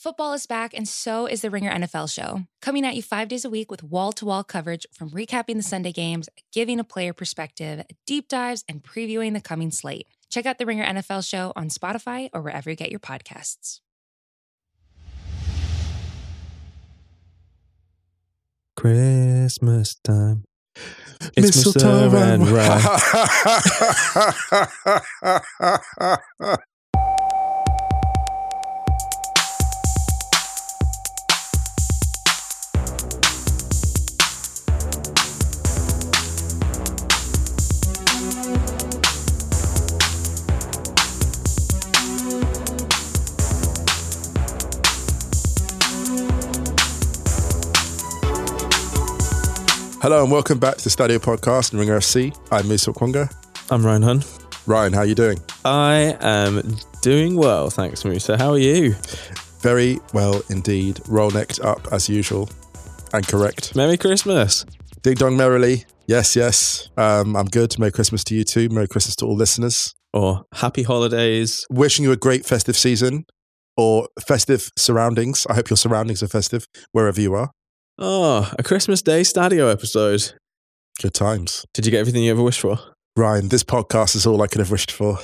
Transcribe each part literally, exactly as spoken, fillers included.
Football is back, and so is the Ringer N F L show. Coming at you five days a week with wall-to-wall coverage from recapping the Sunday games, giving a player perspective, deep dives, and previewing the coming slate. Check out the Ringer N F L show on Spotify or wherever you get your podcasts. Christmas time. It's Mistletoe Mister and Ryan. Hello and welcome back to the Stadio Podcast and Ringer F C. I'm Musa Okwonga. I'm Ryan Hun. Ryan, how are you doing? I am doing well, thanks, Musa. How are you? Very well indeed. Roll necked up as usual and correct. Merry Christmas. Ding dong merrily. Yes, yes. Um, I'm good. Merry Christmas to you too. Merry Christmas to all listeners. Or happy holidays. Wishing you a great festive season or festive surroundings. I hope your surroundings are festive wherever you are. Oh, a Christmas Day Stadio episode. Good times. Did you get everything you ever wished for? Ryan, this podcast is all I could have wished for.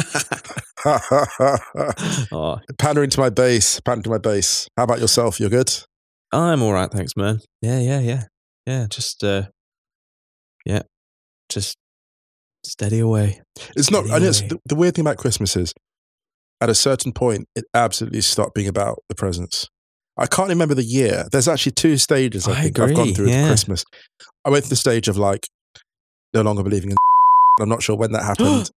Oh. Pandering to my base, pandering to my base. How about yourself? You're good? I'm all right, thanks, man. Yeah, yeah, yeah. Yeah, just, uh, yeah, just steady away. It's steady not, I know it's, away. the, the weird thing about Christmas is, at a certain point, it absolutely stopped being about the presents. I can't remember the year. There's actually two stages I, I think agree, I've gone through yeah. with Christmas. I went through the stage of like, no longer believing in I'm not sure when that happened.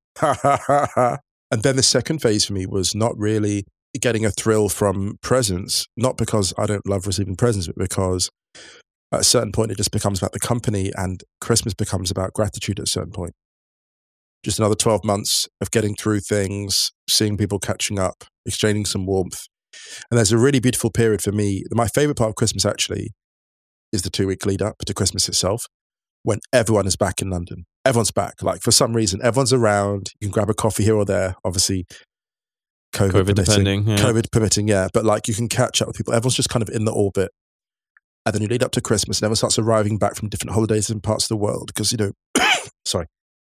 And then the second phase for me was not really getting a thrill from presents, not because I don't love receiving presents, but because at a certain point it just becomes about the company and Christmas becomes about gratitude at a certain point. Just another twelve months of getting through things, seeing people catching up, exchanging some warmth. And there's a really beautiful period for me. My favorite part of Christmas actually is the two week lead up to Christmas itself, when everyone is back in London. Everyone's back. Like for some reason, everyone's around. You can grab a coffee here or there. Obviously, COVID, COVID permitting. depending, yeah. COVID permitting, yeah. But like you can catch up with people. Everyone's just kind of in the orbit. And then you lead up to Christmas and everyone starts arriving back from different holidays in parts of the world. Because, you know, sorry.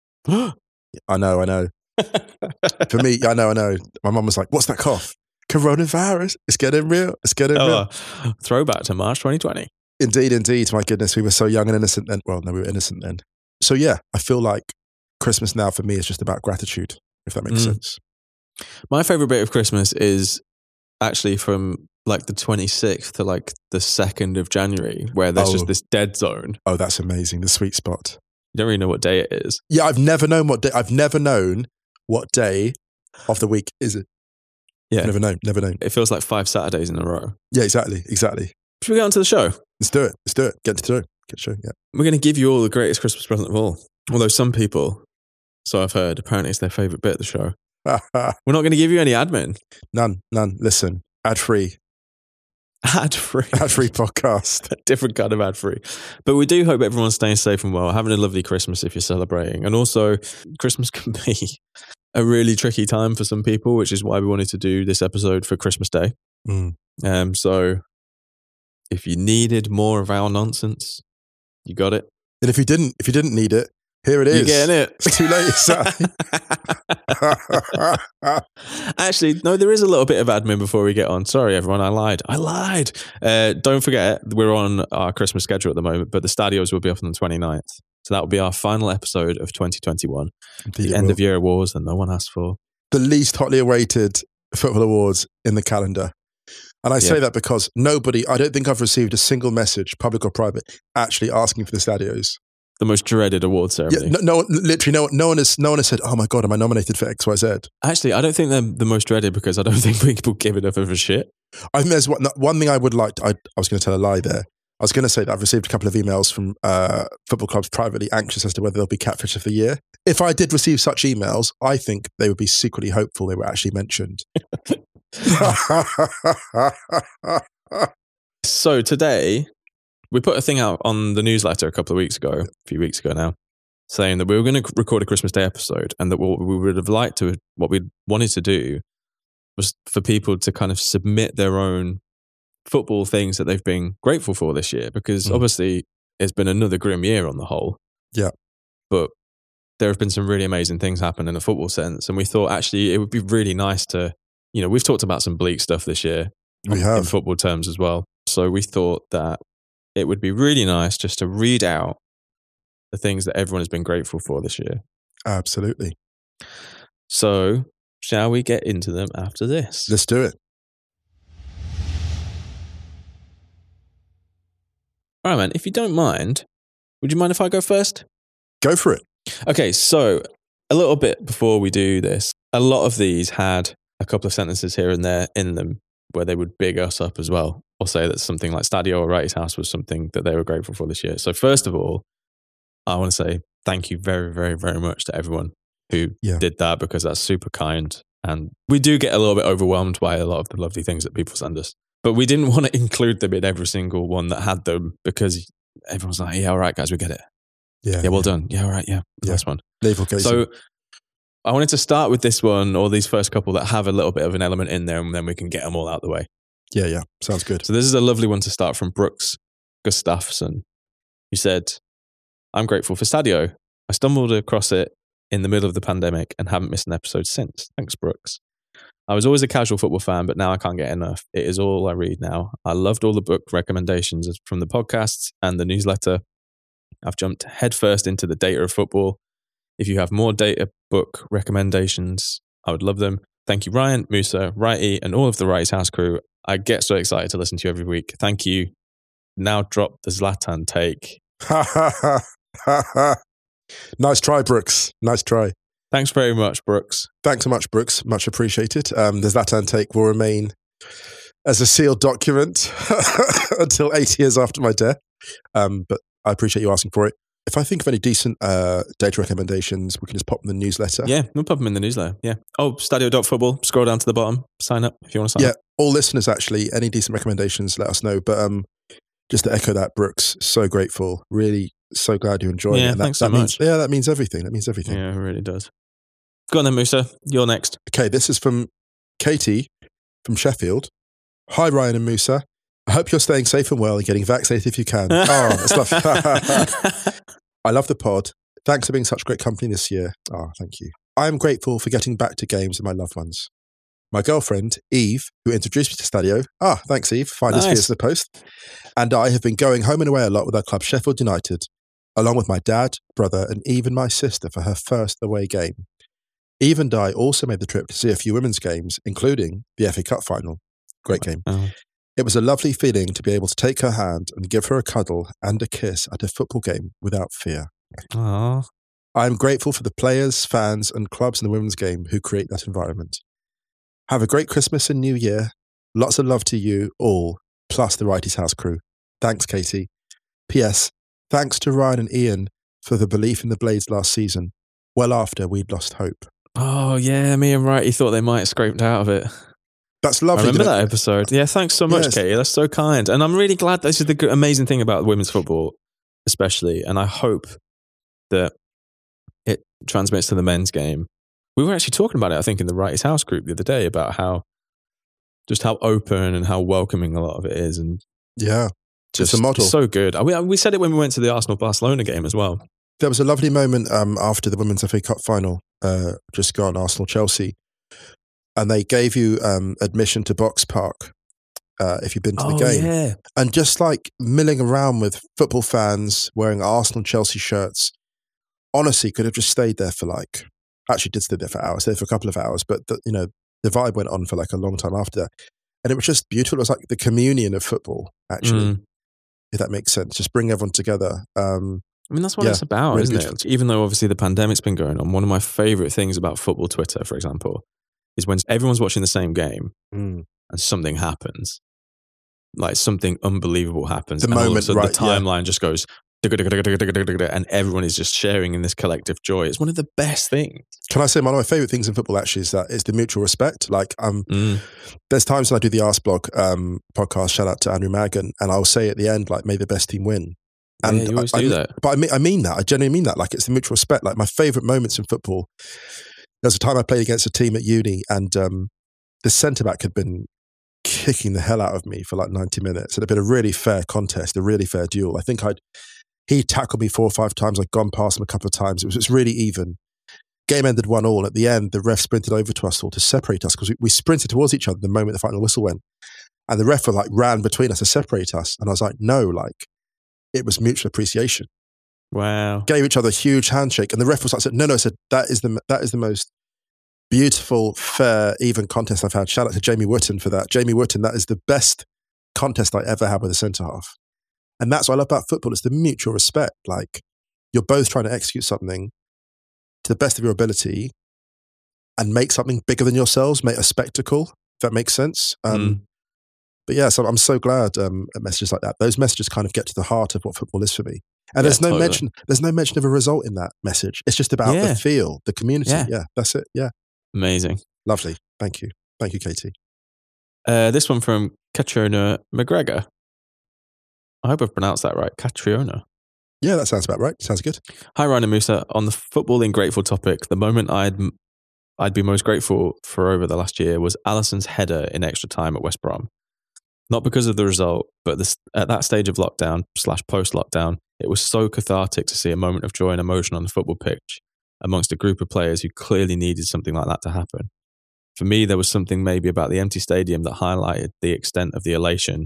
I know, I know. For me, I know, I know. My mum was like, what's that cough? Coronavirus. It's getting real. It's getting Oh, real. uh, throwback to March twenty twenty. Indeed, indeed. My goodness, we were so young and innocent then. Well, no, we were innocent then. So yeah, I feel like Christmas now for me is just about gratitude, if that makes Mm. sense. My favorite bit of Christmas is actually from like the twenty-sixth to like the second of January, where there's Oh. just this dead zone. Oh, that's amazing. The sweet spot. You don't really know what day it is. Yeah, I've never known what day, I've never known what day of the week is it. Yeah. Never known, never known. It feels like five Saturdays in a row. Yeah, exactly, exactly. Should we get on to the show? Let's do it. Let's do it. Get to do it. Get to show. Yeah. We're going to give you all the greatest Christmas present of all. Although some people, so I've heard, apparently it's their favourite bit of the show. We're not going to give you any admin. None, none. Listen, ad free, Ad free. ad free podcast. Different kind of ad free. But we do hope everyone's staying safe and well, having a lovely Christmas if you're celebrating. And also, Christmas can be a really tricky time for some people, which is why we wanted to do this episode for Christmas Day. Mm. Um, so if you needed more of our nonsense, you got it. And if you didn't, if you didn't need it, here it is. You're getting it. It's too late. Sally. Actually, no, there is a little bit of admin before we get on. Sorry, everyone, I lied. I lied. Uh, don't forget, we're on our Christmas schedule at the moment, but the Stadios will be up on the twenty-ninth. So that will be our final episode of twenty twenty-one. Indeed The it end will. of year awards that no one asked for. The least hotly awaited football awards in the calendar. And I say Yeah. that because nobody, I don't think I've received a single message, public or private, actually asking for the Stadios. The most dreaded award ceremony. Yeah, no, no, literally, no, no one has, no one has said, "Oh my god, am I nominated for X, Y, Z?" Actually, I don't think they're the most dreaded because I don't think people give enough of a shit. I think there's one, one thing I would like. To, I, I was going to tell a lie there. I was going to say that I've received a couple of emails from uh, football clubs privately anxious as to whether they'll be catfish of the year. If I did receive such emails, I think they would be secretly hopeful they were actually mentioned. So today, we put a thing out on the newsletter a couple of weeks ago, a few weeks ago now, saying that we were going to record a Christmas Day episode and that what we would have liked to, what we wanted to do was for people to kind of submit their own football things that they've been grateful for this year, because Mm. obviously it's been another grim year on the whole. Yeah. But there have been some really amazing things happen in a football sense. And we thought actually it would be really nice to, you know, we've talked about some bleak stuff this year We in have. football terms as well. So we thought that it would be really nice just to read out the things that everyone has been grateful for this year. Absolutely. So shall we get into them after this? Let's do it. All right, man, if you don't mind, would you mind if I go first? Go for it. Okay, so a little bit before we do this, a lot of these had a couple of sentences here and there in them where they would big us up as well, or say that something like Stadio or Wrighty's House was something that they were grateful for this year. So first of all, I want to say thank you very, very, very much to everyone who Yeah. did that, because that's super kind. And we do get a little bit overwhelmed by a lot of the lovely things that people send us. But we didn't want to include them in every single one that had them, because everyone's like, yeah, all right, guys, we get it. Yeah. Yeah, well done. Yeah, all right, yeah, Yeah. nice one. Naval Casey. So I wanted to start with this one, or these first couple that have a little bit of an element in there, and then we can get them all out the way. yeah, yeah. Sounds good. So this is a lovely one to start from Brooks Gustafsson, who said, I'm grateful for Stadio. I stumbled across it in the middle of the pandemic and haven't missed an episode since. Thanks, Brooks. I was always a casual football fan, but now I can't get enough. It is all I read now. I loved all the book recommendations from the podcasts and the newsletter. I've jumped headfirst into the data of football. If you have more data book recommendations, I would love them. Thank you, Ryan, Musa, Wrighty, and all of the Wrighty's House crew. I get so excited to listen to you every week. Thank you. Now drop the Zlatan take. Nice try, Brooks. Nice try. Thanks very much, Brooks. Thanks so much, Brooks. Much appreciated. Um, the Zlatan take will remain as a sealed document until eight years after my death. Um, but I appreciate you asking for it. If I think of any decent uh, data recommendations, we can just pop them in the newsletter. Yeah, we'll pop them in the newsletter. Yeah. Oh, stadio dot football. Scroll down to the bottom. Sign up if you want to sign Yeah, up. all listeners, actually, any decent recommendations, let us know. But um, just to echo that, Brooks, so grateful. Really so glad you're enjoying Yeah, it. And that, thanks so that means, much. Yeah, that means everything. That means everything. Yeah, it really does. Go on then, Musa. You're next. Okay, this is from Katie from Sheffield. Hi, Ryan and Musa. I hope you're staying safe and well and getting vaccinated if you can. Oh, that's lovely. I love the pod. Thanks for being such great company this year. Oh, thank you. I am grateful for getting back to games with my loved ones. My girlfriend, Eve, who introduced me to Stadio. Ah, thanks, Eve. Find us Nice. via the post. And I have been going home and away a lot with our club, Sheffield United, along with my dad, brother, and even my sister for her first away game. Eve and I also made the trip to see a few women's games, including the F A Cup final. Great game. Oh. It was a lovely feeling to be able to take her hand and give her a cuddle and a kiss at a football game without fear. Aw. I am grateful for the players, fans, and clubs in the women's game who create that environment. Have a great Christmas and New Year. Lots of love to you all, plus the Wrighty's House crew. Thanks, Katie. P S. Thanks to Ryan and Ian for the belief in the Blades last season, well after we'd lost hope. Oh, yeah, me and Wrighty thought they might have scraped out of it. That's I lovely. remember that- that episode. Yeah, thanks so much, Yes. Katie. That's so kind. And I'm really glad this is the good, amazing thing about women's football, especially. And I hope that it transmits to the men's game. We were actually talking about it, I think, in the Wrighty's House group the other day about how just how open and how welcoming a lot of it is. And Yeah. just It's a model. so good. We, we said it when we went to the Arsenal-Barcelona game as well. There was a lovely moment um, after the Women's F A Cup final, uh, just gone, Arsenal-Chelsea, and they gave you um, admission to Box Park uh, if you've been to the Oh, game. yeah. And just like milling around with football fans wearing Arsenal-Chelsea shirts, honestly, could have just stayed there for like, actually did stay there for hours, stayed for a couple of hours, but the, you know, the vibe went on for like a long time after that. And it was just beautiful. It was like the communion of football, actually, Mm. if that makes sense. Just bring everyone together. Um, I mean, that's what Yeah, it's about, really isn't beautiful. it? Even though obviously the pandemic's been going on, one of my favorite things about football Twitter, for example, is when everyone's watching the same game mm. and something happens, like something unbelievable happens. The and all of a moment, sudden right, the yeah. timeline just goes, and everyone is just sharing in this collective joy. It's one of the best things. Can I say one of my favourite things in football actually is that is the mutual respect. Like, um, Mm. there's times when I do the Arse Blog um, podcast, shout out to Andrew Maggan, and I'll say at the end, like, may the best team win. And Yeah, you always I, do I, that. But I mean, I mean that. I genuinely mean that. Like, it's the mutual respect. Like, my favourite moments in football, there was a time I played against a team at uni and um, the centre-back had been kicking the hell out of me for like ninety minutes. It had been a really fair contest, a really fair duel. I think I'd he tackled me four or five times. I'd gone past him a couple of times. It was, it was really even. Game ended one all. At the end, the ref sprinted over to us all to separate us because we, we sprinted towards each other the moment the final whistle went. And the ref like ran between us to separate us. And I was like, no, like it was mutual appreciation. Wow. Gave each other a huge handshake. And the ref was like, said, no, no, I said, that is the that is the most beautiful, fair, even contest I've had. Shout out to Jamie Wooten for that. Jamie Wooten, that is the best contest I ever had with a centre half. And that's what I love about football. It's the mutual respect. Like you're both trying to execute something to the best of your ability and make something bigger than yourselves, make a spectacle, if that makes sense. Um, mm. But yeah, so I'm so glad um, at messages like that. Those messages kind of get to the heart of what football is for me. And yeah, there's no totally. mention, there's no mention of a result in that message. It's just about yeah. the feel, the community. Yeah. yeah, that's it. Yeah. Amazing. Lovely. Thank you. Thank you, Katie. Uh, this one from Catriona McGregor. I hope I've pronounced that right. Catriona. Yeah, that sounds about right. Sounds good. Hi, Ryan and Musa. On the footballing grateful topic, the moment I'd I'd be most grateful for over the last year was Alisson's header in extra time at West Brom. Not because of the result, but this, at that stage of lockdown slash post-lockdown, it was so cathartic to see a moment of joy and emotion on the football pitch amongst a group of players who clearly needed something like that to happen. For me, there was something maybe about the empty stadium that highlighted the extent of the elation,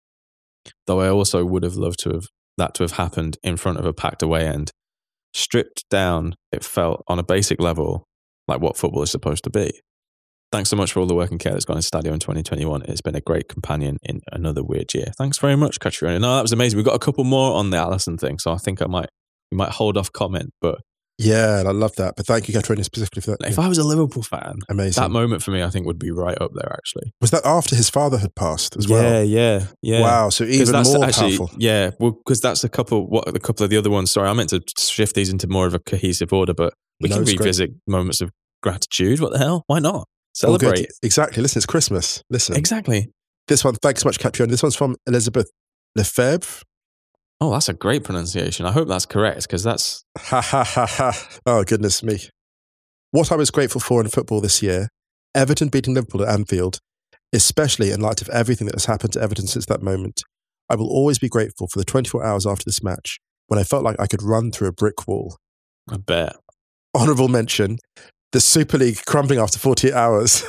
though I also would have loved to have that to have happened in front of a packed away end. Stripped down, it felt on a basic level like what football is supposed to be. Thanks so much for all the work and care that's gone into Stadio in twenty twenty-one. It's been a great companion in another weird year. Thanks very much, Catriona. No, that was amazing. We've got a couple more on the Alisson thing, so I think I might we might hold off comment, but yeah, I love that. But thank you, Catriona, specifically for that. If yeah. I was a Liverpool fan, amazing. That moment for me, I think, would be right up there, actually. Was that after his father had passed as well? Yeah, yeah, yeah. Wow, so even more actually, powerful. Yeah, well, because that's a couple, what, a couple of the other ones. Sorry, I meant to shift these into more of a cohesive order, but we no, can revisit great. moments of gratitude. What the hell? Why not? Celebrate. Exactly. Listen, it's Christmas. Listen. Exactly. This one, thanks so much, Catriona. This one's from Elizabeth Lefebvre. Oh, that's a great pronunciation. I hope that's correct, because that's... Ha ha ha ha. Oh, goodness me. What I was grateful for in football this year, Everton beating Liverpool at Anfield, especially in light of everything that has happened to Everton since that moment. I will always be grateful for the twenty-four hours after this match when I felt like I could run through a brick wall. I bet. Honourable mention, the Super League crumbling after forty-eight hours.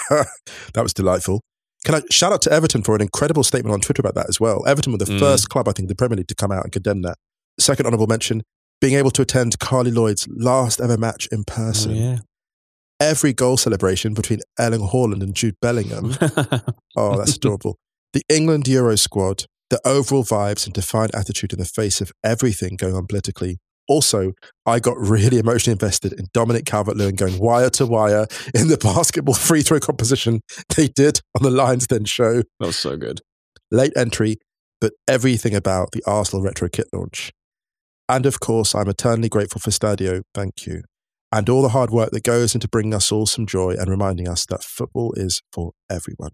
That was delightful. Can I shout out to Everton for an incredible statement on Twitter about that as well? Everton were the mm. first club, I think, the Premier League to come out and condemn that. Second honourable mention, being able to attend Carly Lloyd's last ever match in person. Oh, yeah. Every goal celebration between Erling Haaland and Jude Bellingham. Oh, that's adorable. The England Euro squad, the overall vibes and defiant attitude in the face of everything going on politically. Also, I got really emotionally invested in Dominic Calvert-Lewin going wire to wire in the basketball free throw composition they did on the Lions Den show. That was so good. Late entry, but everything about the Arsenal retro kit launch. And of course, I'm eternally grateful for Stadio. Thank you. And all the hard work that goes into bringing us all some joy and reminding us that football is for everyone.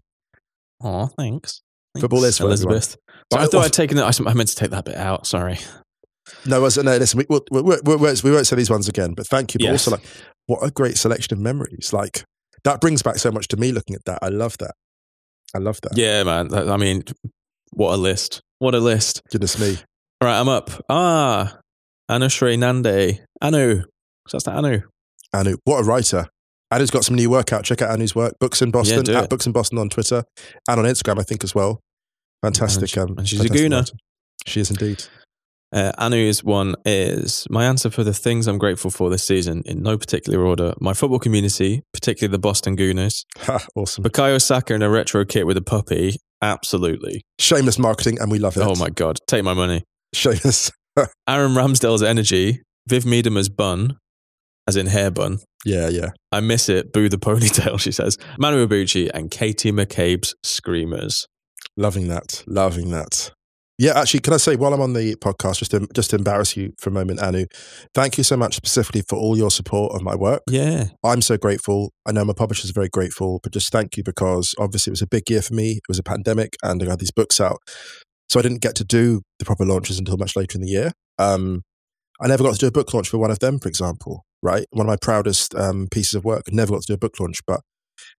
Oh, thanks. Football thanks, is for Elizabeth. everyone. So I thought I'd taken that. I meant to take that bit out. Sorry. No, no, listen, we, we, we, we, won't, we won't say these ones again, but thank you. But yes. also, like, what a great selection of memories. Like, that brings back so much to me looking at that. I love that. I love that. Yeah, man. I mean, what a list. What a list. Goodness me. All right, I'm up. Ah, Anushree Nande. Anu. So that's not Anu. Anu. What a writer. Anu's got some new work out. Check out Anu's work. Books in Boston. Yeah, at it. Books in Boston on Twitter. And on Instagram, I think, as well. Fantastic. And, she, um, and she's fantastic a gooner. writer. She is indeed. Uh, Anu's one is my answer for the things I'm grateful for this season in no particular order. My football community, particularly the Boston Gooners. Ha, awesome. Bukayo Saka in a retro kit with a puppy. Absolutely. Shameless marketing, and we love it. Oh my God. Take my money. Shameless. Aaron Ramsdale's energy. Viv Miedema's bun, as in hair bun. Yeah, yeah. I miss it. Boo the ponytail, she says. Manu Ibuchi and Katie McCabe's screamers. Loving that. Loving that. Yeah, actually, can I say, while I'm on the podcast, just to, just to embarrass you for a moment, Anu, thank you so much specifically for all your support of my work. Yeah. I'm so grateful. I know my publishers are very grateful, but just thank you, because obviously it was a big year for me. It was a pandemic and I had these books out. So I didn't get to do the proper launches until much later in the year. Um, I never got to do a book launch for one of them, for example, right? One of my proudest um, pieces of work. I never got to do a book launch, but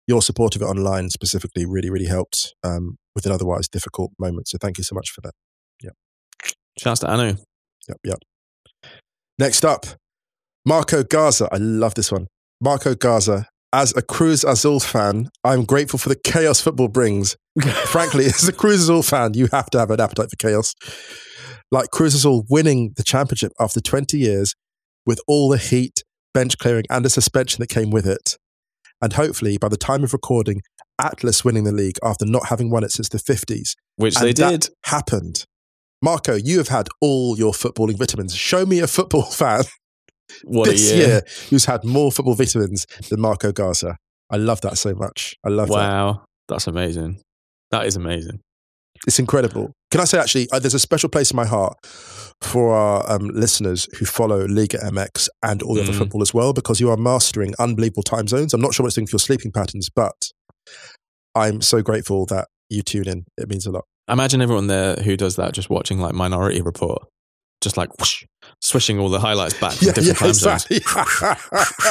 your support of it online specifically really, really helped um, with an otherwise difficult moment. So thank you so much for that. Yep. Shouts to Anu. Yep, yep. Next up, Marco Garza. I love this one. Marco Garza. As a Cruz Azul fan, I'm grateful for the chaos football brings. Frankly, as a Cruz Azul fan, you have to have an appetite for chaos. Like Cruz Azul winning the championship after twenty years with all the heat, bench clearing, and the suspension that came with it. And hopefully, by the time of recording, Atlas winning the league after not having won it since the fifties. Which and they that did. happened. Marco, you have had all your footballing vitamins. Show me a football fan What this a year. year who's had more football vitamins than Marco Garza. I love that so much. I love that. Wow. That's amazing. That is amazing. It's incredible. Can I say, actually, uh, there's a special place in my heart for our um, listeners who follow Liga M X and all the Mm. other football as well, because you are mastering unbelievable time zones. I'm not sure what it's doing for your sleeping patterns, but I'm so grateful that you tune in. It means a lot. Imagine everyone there who does that just watching like Minority Report. Just like whoosh, swishing all the highlights back to different time zones. exactly.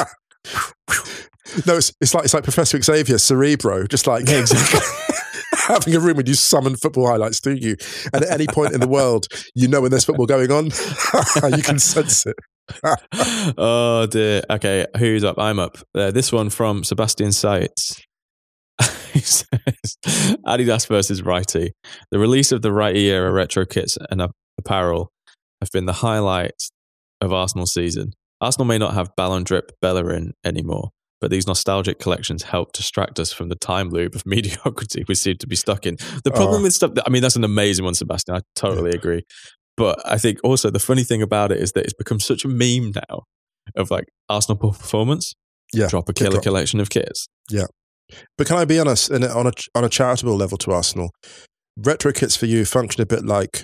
No, it's, it's like it's like Professor Xavier Cerebro, just like Yeah, exactly. having a room when you summon football highlights, do you? And at any point in the world, you know when there's football going on, you can sense it. Oh dear. Okay, who's up? I'm up. Uh, this one from Sebastian Seitz. He says, Adidas versus Righty. The release of the Righty era retro kits and apparel have been the highlights of Arsenal season. Arsenal may not have Ballon Drip Bellerin anymore, but these nostalgic collections help distract us from the time loop of mediocrity we seem to be stuck in. The problem Oh. with stuff, that, I mean, that's an amazing one, Sebastian. I totally Yeah. agree. But I think also the funny thing about it is that it's become such a meme now of like Arsenal performance. Yeah, Drop a kit killer drop. collection of kits. But can I be honest, in a, on, a, on a charitable level to Arsenal, retro kits for you function a bit like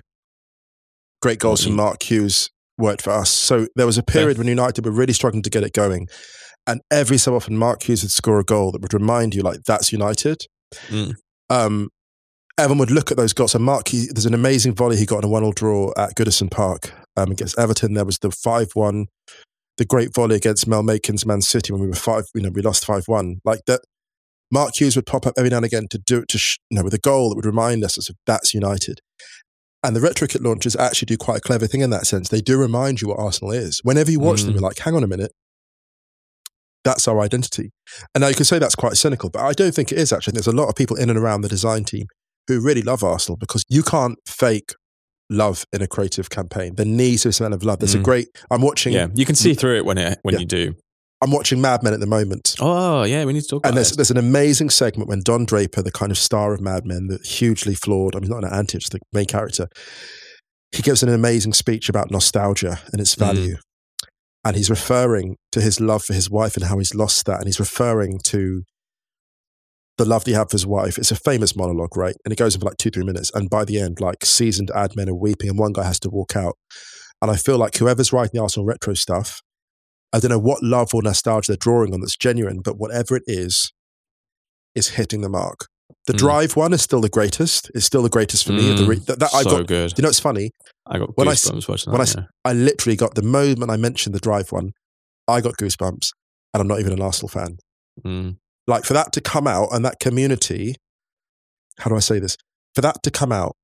great goals What from you- Mark Hughes worked for us. So there was a period Okay. when United were really struggling to get it going. And every so often, Mark Hughes would score a goal that would remind you, like, that's United. Mm. Um, everyone would look at those goals. So Mark, he, there's an amazing volley he got in a one-all draw at Goodison Park um, against Everton. There was the five one, the great volley against Mel Makin's Man City when we were five, you know, we lost five one. Like that, Mark Hughes would pop up every now and again to do it, to sh- you know, with a goal that would remind us of that's United. And the retro kit launchers actually do quite a clever thing in that sense. They do remind you what Arsenal is. Whenever you watch Mm. them, you're like, hang on a minute. That's our identity. And now you can say that's quite cynical, but I don't think it is actually. There's a lot of people in and around the design team who really love Arsenal because you can't fake love in a creative campaign. There needs to be a smell of love. There's a Mm. great, I'm watching, Yeah, you can see through it when it when Yeah. you do. I'm watching Mad Men at the moment. Oh, yeah, we need to talk And about there's, this. there's an amazing segment when Don Draper, the kind of star of Mad Men, the hugely flawed, I mean, not an anti, it's the main character, he gives an amazing speech about nostalgia and its value. And he's referring to his love for his wife and how he's lost that. And he's referring to the love that he had for his wife. It's a famous monologue, right? And it goes on for like two, three minutes. And by the end, like seasoned ad men are weeping and one guy has to walk out. And I feel like whoever's writing the Arsenal retro stuff, I don't know what love or nostalgia they're drawing on that's genuine, but whatever it is, is hitting the mark. The Mm. Drive one is still the greatest. It's still the greatest for me. The re- Mm, that, that I so got, good. you know, it's funny. I got when I goosebumps watching when that. I yeah. I literally got the moment I mentioned the Drive one, I got goosebumps, and I'm not even an Arsenal fan. Mm. Like for that to come out and that community, how do I say this? For that to come out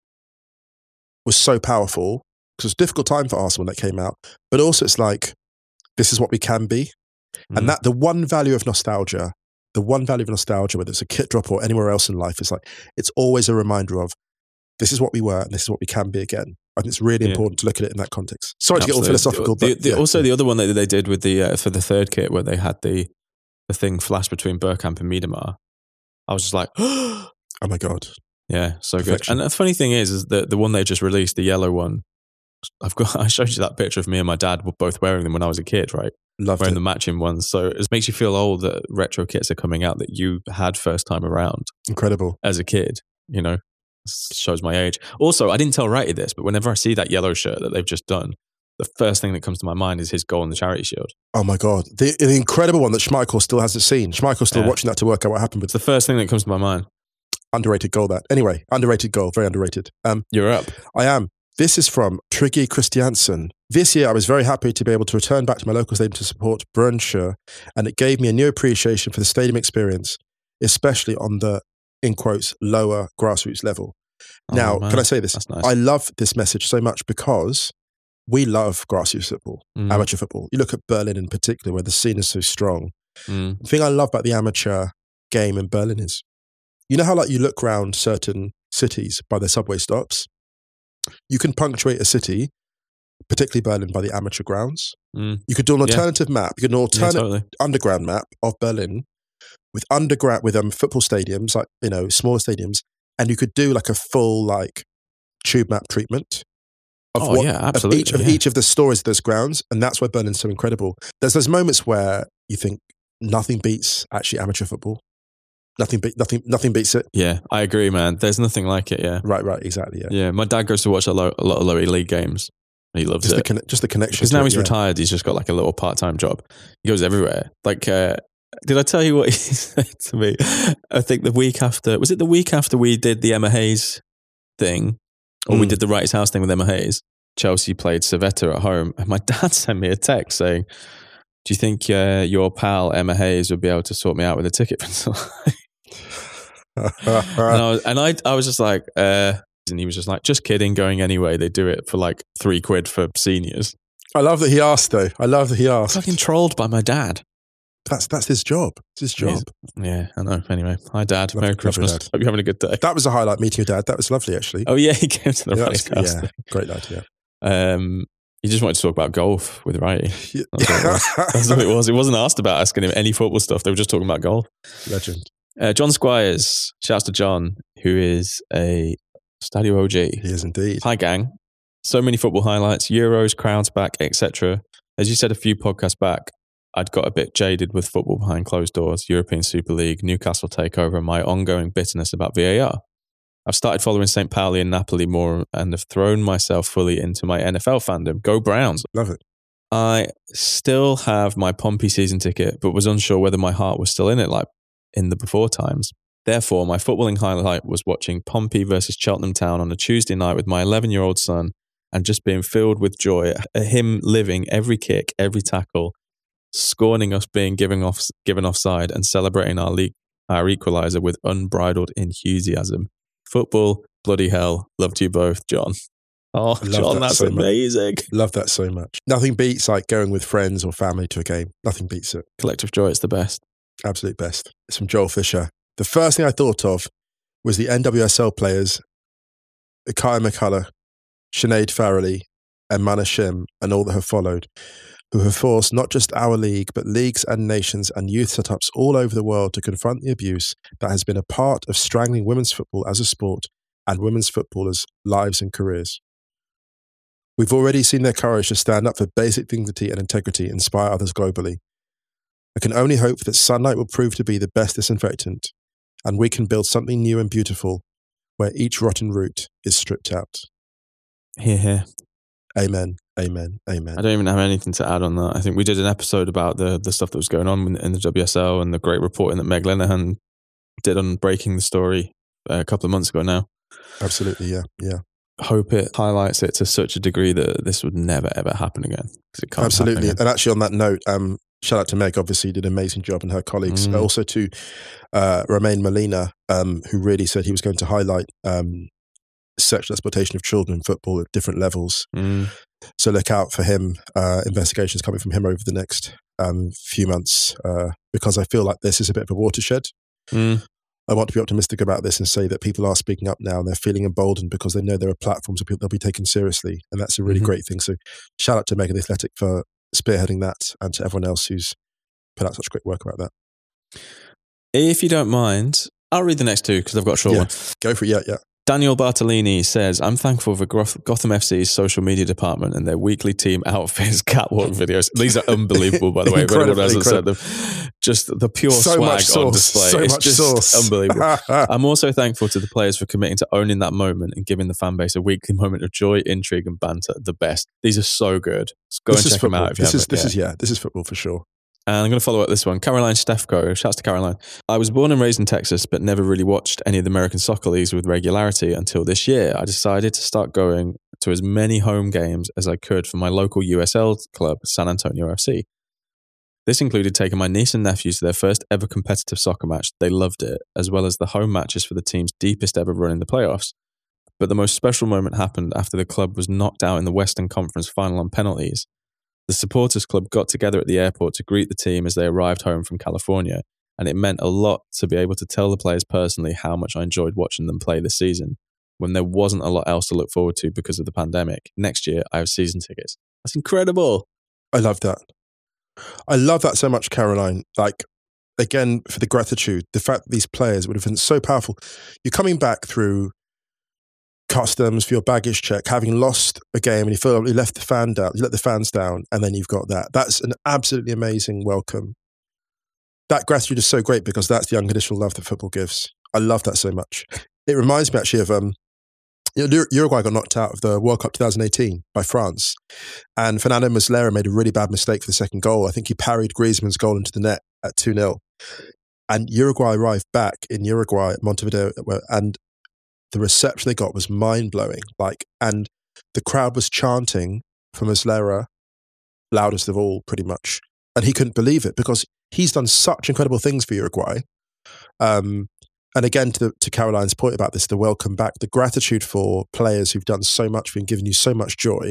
was so powerful because it was a difficult time for Arsenal when that came out. But also, it's like this is what we can be, Mm. and that the one value of nostalgia, the one value of nostalgia, whether it's a kit drop or anywhere else in life, is like it's always a reminder of this is what we were and this is what we can be again. I think it's really Yeah. important to look at it in that context. Sorry to get all Absolutely. philosophical, The- but the- yeah. also the other one that they did with the uh, for the third kit where they had the the thing flash between Bergkamp and Miedemar. I was just like, oh my God. yeah, so Perfection. good. And the funny thing is, is that the one they just released, the yellow one, I've got. I showed you that picture of me and my dad were both wearing them when I was a kid, right? Loved Wearing it. the matching ones. So it makes you feel old that retro kits are coming out that you had first time around Incredible. as a kid. You know, shows my age. Also, I didn't tell Righty this, but whenever I see that yellow shirt that they've just done, the first thing that comes to my mind is his goal in the Charity Shield. Oh my God. The, the incredible one that Schmeichel still hasn't seen. Schmeichel's still Yeah. watching that to work out what happened, but It's the first thing that comes to my mind. underrated goal that. Anyway, underrated goal, very underrated. Um, You're up. I am. This is from Tryggy Christiansen. This year, I was very happy to be able to return back to my local stadium to support Brøndby, and it gave me a new appreciation for the stadium experience. especially on the, in quotes, lower grassroots level. Oh, now, man. can I say this? That's nice. I love this message so much because we love grassroots football, Mm. amateur football. You look at Berlin in particular, where the scene is so strong. Mm. The thing I love about the amateur game in Berlin is, you know how like you look around certain cities by their subway stops? You can punctuate a city, particularly Berlin, by the amateur grounds. Mm. You could do an Yeah. alternative map. You could do an Yeah, alternate totally. underground map of Berlin with underground with um football stadiums, like, you know, smaller stadiums, and you could do like a full like tube map treatment of Oh, what yeah, of absolutely. each of yeah. each of the stories of those grounds, and that's why Berlin's so incredible. There's those moments where you think nothing beats actually amateur football. Nothing be, nothing nothing beats it. Yeah, I agree, man. There's nothing like it. Yeah, Right, right, exactly. Yeah, yeah. My dad goes to watch a, lo- a lot of lower league games. He loves just the it conne- just the connection. because to now it, he's yeah. retired. He's just got like a little part-time job. He goes everywhere. Like, uh, did I tell you what he said to me? I think the week after, was it the week after we did the Emma Hayes thing, or we Mm. did the Wrights House thing with Emma Hayes? Chelsea played Civetta at home, and my dad sent me a text saying, "Do you think uh, your pal Emma Hayes would be able to sort me out with a ticket for tonight?" and I was, and I, I was just like, uh, and he was just like, "Just kidding, going anyway. They do it for like three quid for seniors." I love that he asked, though. I love that he asked. Fucking trolled by my dad. That's that's his job. It's his job. He's- Yeah, I know. Anyway, hi dad. Lovely- Merry lovely Christmas. dad. Hope you're having a good day. That was a highlight, meeting your dad. That was lovely, actually. Oh yeah, he came to the yeah, Wrights that was- House yeah, thing. great lad, yeah. Um, he just wanted to talk about golf with Righty. Yeah. That's what it was. That's what it was. It wasn't asked about asking him any football stuff. They were just talking about golf. Legend. Uh, John Squires, shouts to John, who is a Stadio O G. He is indeed. Hi, gang. So many football highlights, Euros, crowds back, et cetera. As you said a few podcasts back, I'd got a bit jaded with football behind closed doors, European Super League, Newcastle takeover, and my ongoing bitterness about V A R. I've started following Saint Pauli and Napoli more and have thrown myself fully into my N F L fandom. Go Browns. Love it. I still have my Pompey season ticket, but was unsure whether my heart was still in it like in the before times. Therefore, my footballing highlight was watching Pompey versus Cheltenham Town on a Tuesday night with my eleven-year-old son and just being filled with joy at him living every kick, every tackle, scorning us being given off given offside and celebrating our league, our equaliser with unbridled enthusiasm. Football, bloody hell. Loved you both, John. Oh, I love John, that that's so much. amazing. Love that so much. Nothing beats like going with friends or family to a game. Nothing beats it. Collective joy, it's the best. Absolute best. It's from Joel Fisher. The first thing I thought of was the N W S L players, Kai McCullough, Sinead Farrelly, and Mana Shim, and all that have followed, who have forced not just our league, but leagues and nations and youth setups all over the world to confront the abuse that has been a part of strangling women's football as a sport and women's footballers' lives and careers. We've already seen their courage to stand up for basic dignity and integrity, inspire others globally. I can only hope that sunlight will prove to be the best disinfectant, and we can build something new and beautiful where each rotten root is stripped out. Here, here. Amen, amen, amen. I don't even have anything to add on that. I think we did an episode about the the stuff that was going on in, in the W S L and the great reporting that Meg Linehan did on breaking the story a couple of months ago now. Absolutely, yeah, yeah. Hope it highlights it to such a degree that this would never, ever happen again. 'Cause it can't Absolutely. happen again. And actually on that note, um, shout out to Meg, obviously did an amazing job and her colleagues. Mm. Also to uh, Romain Molina, um, who really said he was going to highlight um, sexual exploitation of children in football at different levels. Mm. So look out for him, uh, investigations coming from him over the next um, few months, uh, because I feel like this is a bit of a watershed. Mm. I want to be optimistic about this and say that people are speaking up now and they're feeling emboldened because they know there are platforms where they'll be taken seriously. And that's a really Mhm. great thing. So shout out to Megan the Athletic for spearheading that and to everyone else who's put out such great work about that. If you don't mind, I'll read the next two because I've got a short Yeah. one. Go for it. Yeah, yeah. Daniel Bartolini says, I'm thankful for Goth- Gotham F C's social media department and their weekly team outfits catwalk videos. These are unbelievable, by the way. If anyone Incredible, hasn't said incredible. them. Just the pure So swag much on sauce. display. So it's much just sauce. unbelievable. I'm also thankful to the players for committing to owning that moment and giving the fan base a weekly moment of joy, intrigue, and banter. The best. These are so good. Just go This and is check them football. out if you This is haven't this yet. is yeah. This is football for sure. And I'm going to follow up this one. Caroline Stefko. Shouts to Caroline. I was born and raised in Texas, but never really watched any of the American soccer leagues with regularity until this year. I decided to start going to as many home games as I could for my local U S L club, San Antonio F C. This included taking my niece and nephews to their first ever competitive soccer match. They loved it, as well as the home matches for the team's deepest ever run in the playoffs. But the most special moment happened after the club was knocked out in the Western Conference final on penalties. The supporters club got together at the airport to greet the team as they arrived home from California, and it meant a lot to be able to tell the players personally how much I enjoyed watching them play this season, when there wasn't a lot else to look forward to because of the pandemic. Next year, I have season tickets. That's incredible. I love that. I love that so much, Caroline. Like, again, for the gratitude, the fact that these players would have been so powerful. You're coming back through customs for your baggage check, having lost a game and you feel like you left the fan down, you let the fans down, and then you've got that. That's an absolutely amazing welcome. That gratitude is so great because that's the unconditional love that football gives. I love that so much. It reminds me actually of um, you know, Uruguay got knocked out of the World Cup twenty eighteen by France, and Fernando Muslera made a really bad mistake for the second goal. I think he parried Griezmann's goal into the net at two nil. And Uruguay arrived back in Uruguay at Montevideo, and the reception they got was mind-blowing. Like, and the crowd was chanting for Muslera, loudest of all, pretty much. And he couldn't believe it because he's done such incredible things for Uruguay. Um, and again, to, to Caroline's point about this, the welcome back, the gratitude for players who've done so much for you and given you so much joy.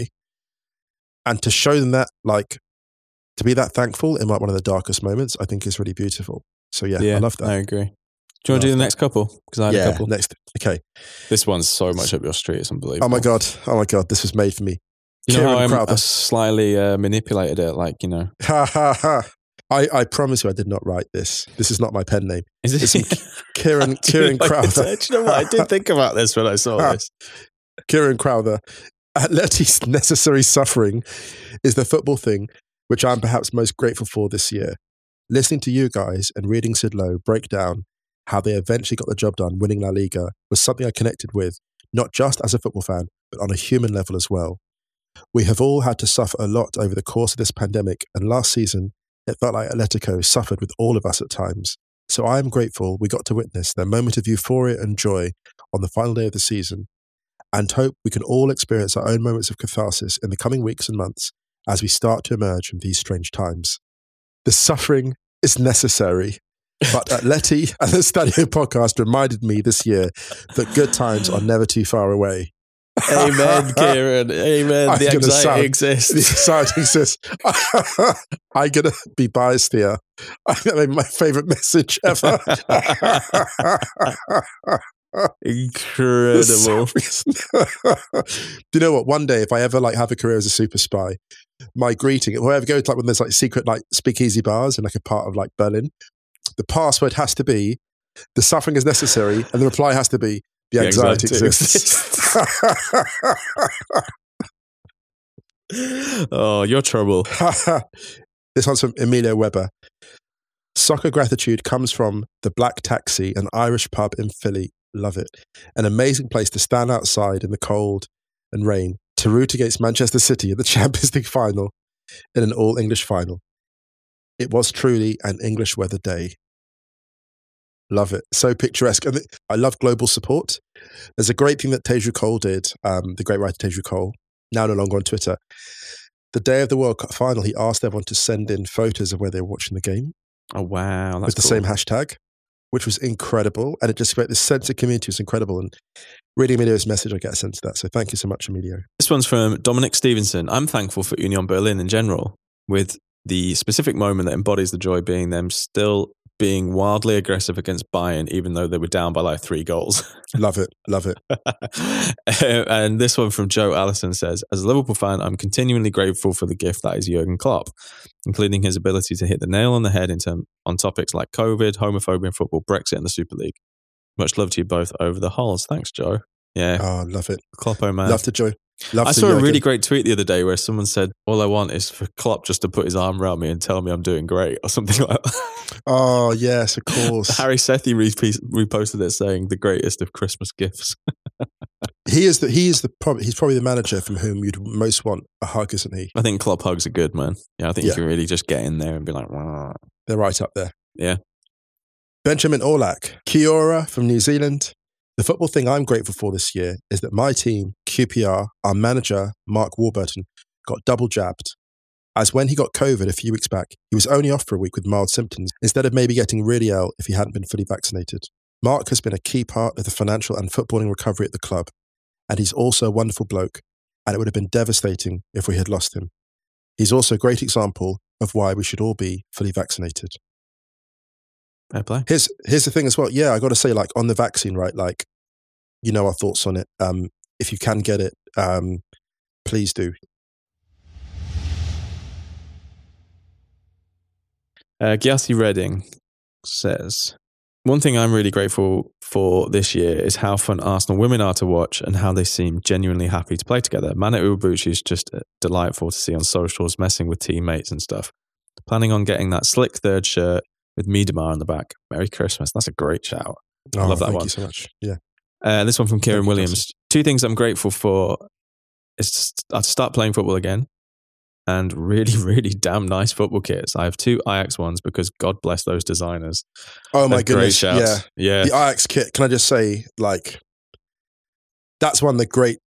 And to show them that, like, to be that thankful in like one of the darkest moments, I think is really beautiful. So yeah, yeah I love that. I agree. Do you want to do the next couple? Because I had yeah, a couple. Next. Okay. This one's so much up your street. It's unbelievable. Oh my God. Oh my God. This was made for me. You know how I'm, I slightly uh, manipulated it, like, you know. Ha ha ha. I, I promise you I did not write this. This is not my pen name. Is it? It's Kieran, Kieran like Crowther. Do you know what? I did think about this when I saw this. Kieran Crowther. Atleti's necessary suffering is the football thing which I'm perhaps most grateful for this year. Listening to you guys and reading Sid Lowe break down how they eventually got the job done winning La Liga was something I connected with, not just as a football fan, but on a human level as well. We have all had to suffer a lot over the course of this pandemic, and last season, it felt like Atletico suffered with all of us at times. So I am grateful we got to witness their moment of euphoria and joy on the final day of the season, and hope we can all experience our own moments of catharsis in the coming weeks and months as we start to emerge from these strange times. The suffering is necessary, but Atleti and the Stadio podcast reminded me this year that good times are never too far away. Amen, Kieran. Amen. I'm the anxiety sound, exists. The anxiety exists. I'm going to be biased here. I mean, my favourite message ever. Incredible. Do you know what? One day, if I ever like have a career as a super spy, my greeting, if I ever go to like when there's like secret like speakeasy bars in like a part of like Berlin, the password has to be the suffering is necessary, and the reply has to be the anxiety, the anxiety exists. Oh, you're trouble. This one's from Emilio Weber. Soccer gratitude comes from the Black Taxi, an Irish pub in Philly. Love it. An amazing place to stand outside in the cold and rain to root against Manchester City at the Champions League final in an all-English final. It was truly an English weather day. Love it. So picturesque. And I love global support. There's a great thing that Teju Cole did, um, the great writer Teju Cole, now no longer on Twitter. The day of the World Cup final, he asked everyone to send in photos of where they were watching the game. Oh, wow. That's with the cool. same hashtag, which was incredible. And it just created this sense of community was incredible. And reading Emilio's message, I get a sense of that. So thank you so much, Emilio. This one's from Dominic Stevenson. I'm thankful for Union Berlin in general, with the specific moment that embodies the joy being them still being wildly aggressive against Bayern, even though they were down by like three goals. Love it. Love it. And this one from Joe Allison says, as a Liverpool fan, I'm continually grateful for the gift that is Jurgen Klopp, including his ability to hit the nail on the head in term, on topics like COVID, homophobia in football, Brexit and the Super League. Much love to you both over the halls. Thanks, Joe. Yeah. Oh, love it. Kloppo, man. Love to Joe. Love I to saw Jurgen. a really great tweet the other day where someone said, all I want is for Klopp just to put his arm around me and tell me I'm doing great or something like that. Oh, yes, of course. Harry Sethi reposted it saying the greatest of Christmas gifts. He is the he is the probably he's probably the manager from whom you'd most want a hug, isn't he? I think Klopp hugs are good, man. Yeah, I think Yeah. you can really just get in there and be like, wow. They're right up there. Yeah. Benjamin Orlak, Kia ora from New Zealand. The football thing I'm grateful for this year is that my team, Q P R, our manager, Mark Warburton, got double jabbed. as when he got COVID a few weeks back, he was only off for a week with mild symptoms, instead of maybe getting really ill if he hadn't been fully vaccinated. Mark has been a key part of the financial and footballing recovery at the club, and he's also a wonderful bloke, and it would have been devastating if we had lost him. He's also a great example of why we should all be fully vaccinated. Fair play. Here's, here's the thing as well. Yeah, I got to say, like, on the vaccine, right, like, you know our thoughts on it. Um, if you can get it, um, please do. Uh, Gyasi Redding says, one thing I'm really grateful for this year is how fun Arsenal women are to watch and how they seem genuinely happy to play together. Mana Uebuchi is just delightful to see on socials, messing with teammates and stuff. Planning on getting that slick third shirt with Miedemar on the back. Merry Christmas. That's a great shout. I Oh, love that thank one. you so much. Yeah. Uh, this one from Kieran Thank you, Williams. Gyasi. Two things I'm grateful for is to st- to start playing football again and really, really damn nice football kits. I have two Ajax ones because God bless those designers. Oh my They're great goodness. Yeah. shouts. Yeah. The Ajax kit, can I just say, like, that's one of the great,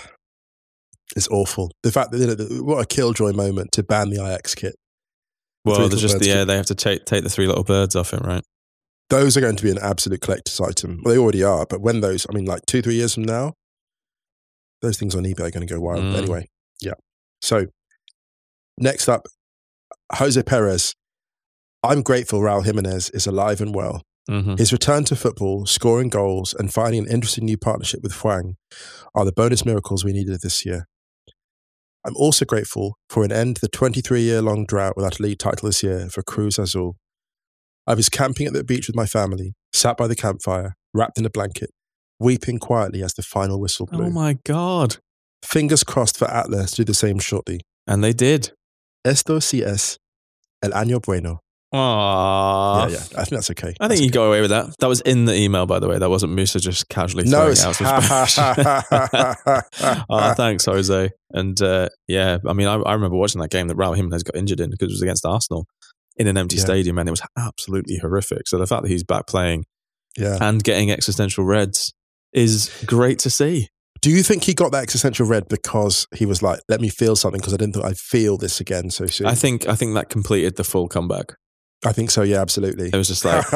it's awful. The fact that, you know, the- what a killjoy moment to ban the Ajax kit. Well, Three they're little just birds yeah, kit. they have to take take the three little birds off it, right? Those are going to be an absolute collector's item. Well, they already are, but when those, I mean, like two, three years from now, those things on eBay are going to go wild. Mm. But anyway, yeah. So next up, Jose Perez. I'm grateful Raul Jimenez is alive and well. Mm-hmm. His return to football, scoring goals, and finding an interesting new partnership with Hwang are the bonus miracles we needed this year. I'm also grateful for an end to the twenty-three-year-long drought without a league title this year for Cruz Azul. I was camping at the beach with my family, sat by the campfire, wrapped in a blanket, weeping quietly as the final whistle blew. Oh my God. Fingers crossed for Atlas to do the same shortly. And they did. Esto sí es el año bueno. Aww. yeah, yeah. I think that's okay. I think you got away with that. That was in the email, by the way. That wasn't Musa just casually No, throwing it's out some Spanish. Oh, thanks, Jose. And uh, yeah, I mean, I, I remember watching that game that Raul Jimenez got injured in because it was against Arsenal in an empty Yeah. stadium, and it was absolutely horrific. So the fact that he's back playing Yeah. and getting existential reds is great to see. Do you think he got that existential red because he was like, let me feel something because I didn't think I'd feel this again so soon? I think I think that completed the full comeback. I think so, yeah, absolutely. It was just like,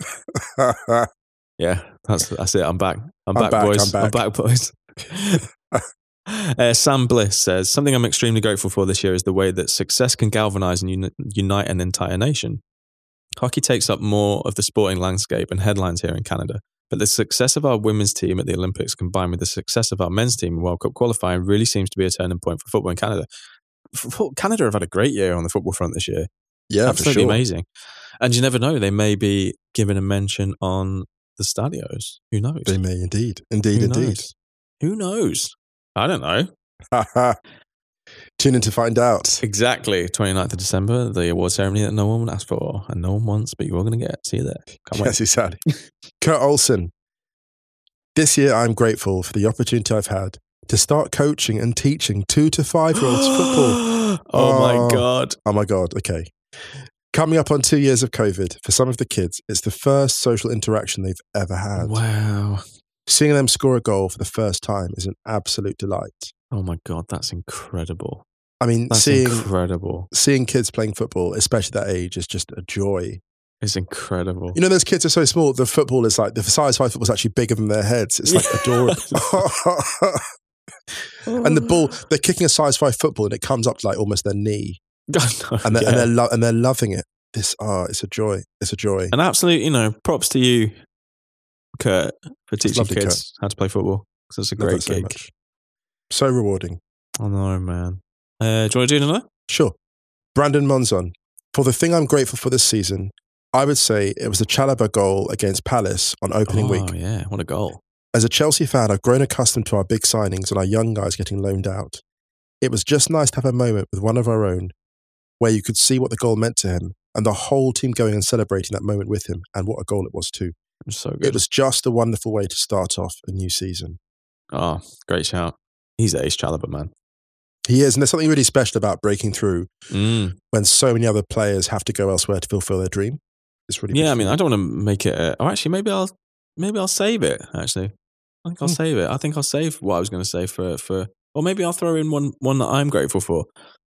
yeah, that's that's it. I'm back. I'm, I'm back, back, boys. I'm I'm back. back, boys. uh, Sam Bliss says, something I'm extremely grateful for this year is the way that success can galvanize and uni- unite an entire nation. Hockey takes up more of the sporting landscape and headlines here in Canada, but the success of our women's team at the Olympics combined with the success of our men's team in World Cup qualifying really seems to be a turning point for football in Canada. F- Canada have had a great year on the football front this year. yeah, Absolutely for sure. amazing. And you never know, they may be given a mention on the stadios. Who knows? They may indeed. Indeed, Who indeed. knows? Who knows? I don't know. Tune in to find out. Exactly. twenty-ninth of December, the award ceremony that no one would ask for and no one wants, but you're all going to get. See you there. Can't wait. Yes, exactly. Kurt Olsen. This year, I'm grateful for the opportunity I've had to start coaching and teaching two to five-year-olds football. Oh, Oh. my God. Oh my God, okay. Coming up on two years of COVID, for some of the kids, it's the first social interaction they've ever had. Wow. Seeing them score a goal for the first time is an absolute delight. Oh my God. That's incredible. I mean, That's seeing incredible. seeing kids playing football, especially that age, is just a joy. It's incredible. You know, those kids are so small. The football is like, the size five football is actually bigger than their heads. It's like adorable. And the ball, they're kicking a size five football and it comes up to like almost their knee. And they're, Yeah. and, they're lo- and they're loving it. This, ah, it's a joy. It's a joy. And absolute, you know, props to you, Kurt, for teaching lovely, kids how to play football. Because it's a Love great that so gig. much. So rewarding. I know, man. Uh, do you want to do another? Sure. Brandon Monzon. For the thing I'm grateful for this season, I would say it was the Chalobah goal against Palace on opening oh, week. yeah. What a goal. As a Chelsea fan, I've grown accustomed to our big signings and our young guys getting loaned out. It was just nice to have a moment with one of our own where you could see what the goal meant to him and the whole team going and celebrating that moment with him, and what a goal it was too. It was so good. It was just a wonderful way to start off a new season. Oh, great shout. He's Ace Chalobah, man. He is, and there's something really special about breaking through Mm. when so many other players have to go elsewhere to fulfill their dream. It's really Yeah, I beautiful. mean, I don't want to make it. A, or actually, maybe I'll maybe I'll save it. Actually, I think I'll Hmm. save it. I think I'll save what I was going to say for for. Or maybe I'll throw in one one that I'm grateful for.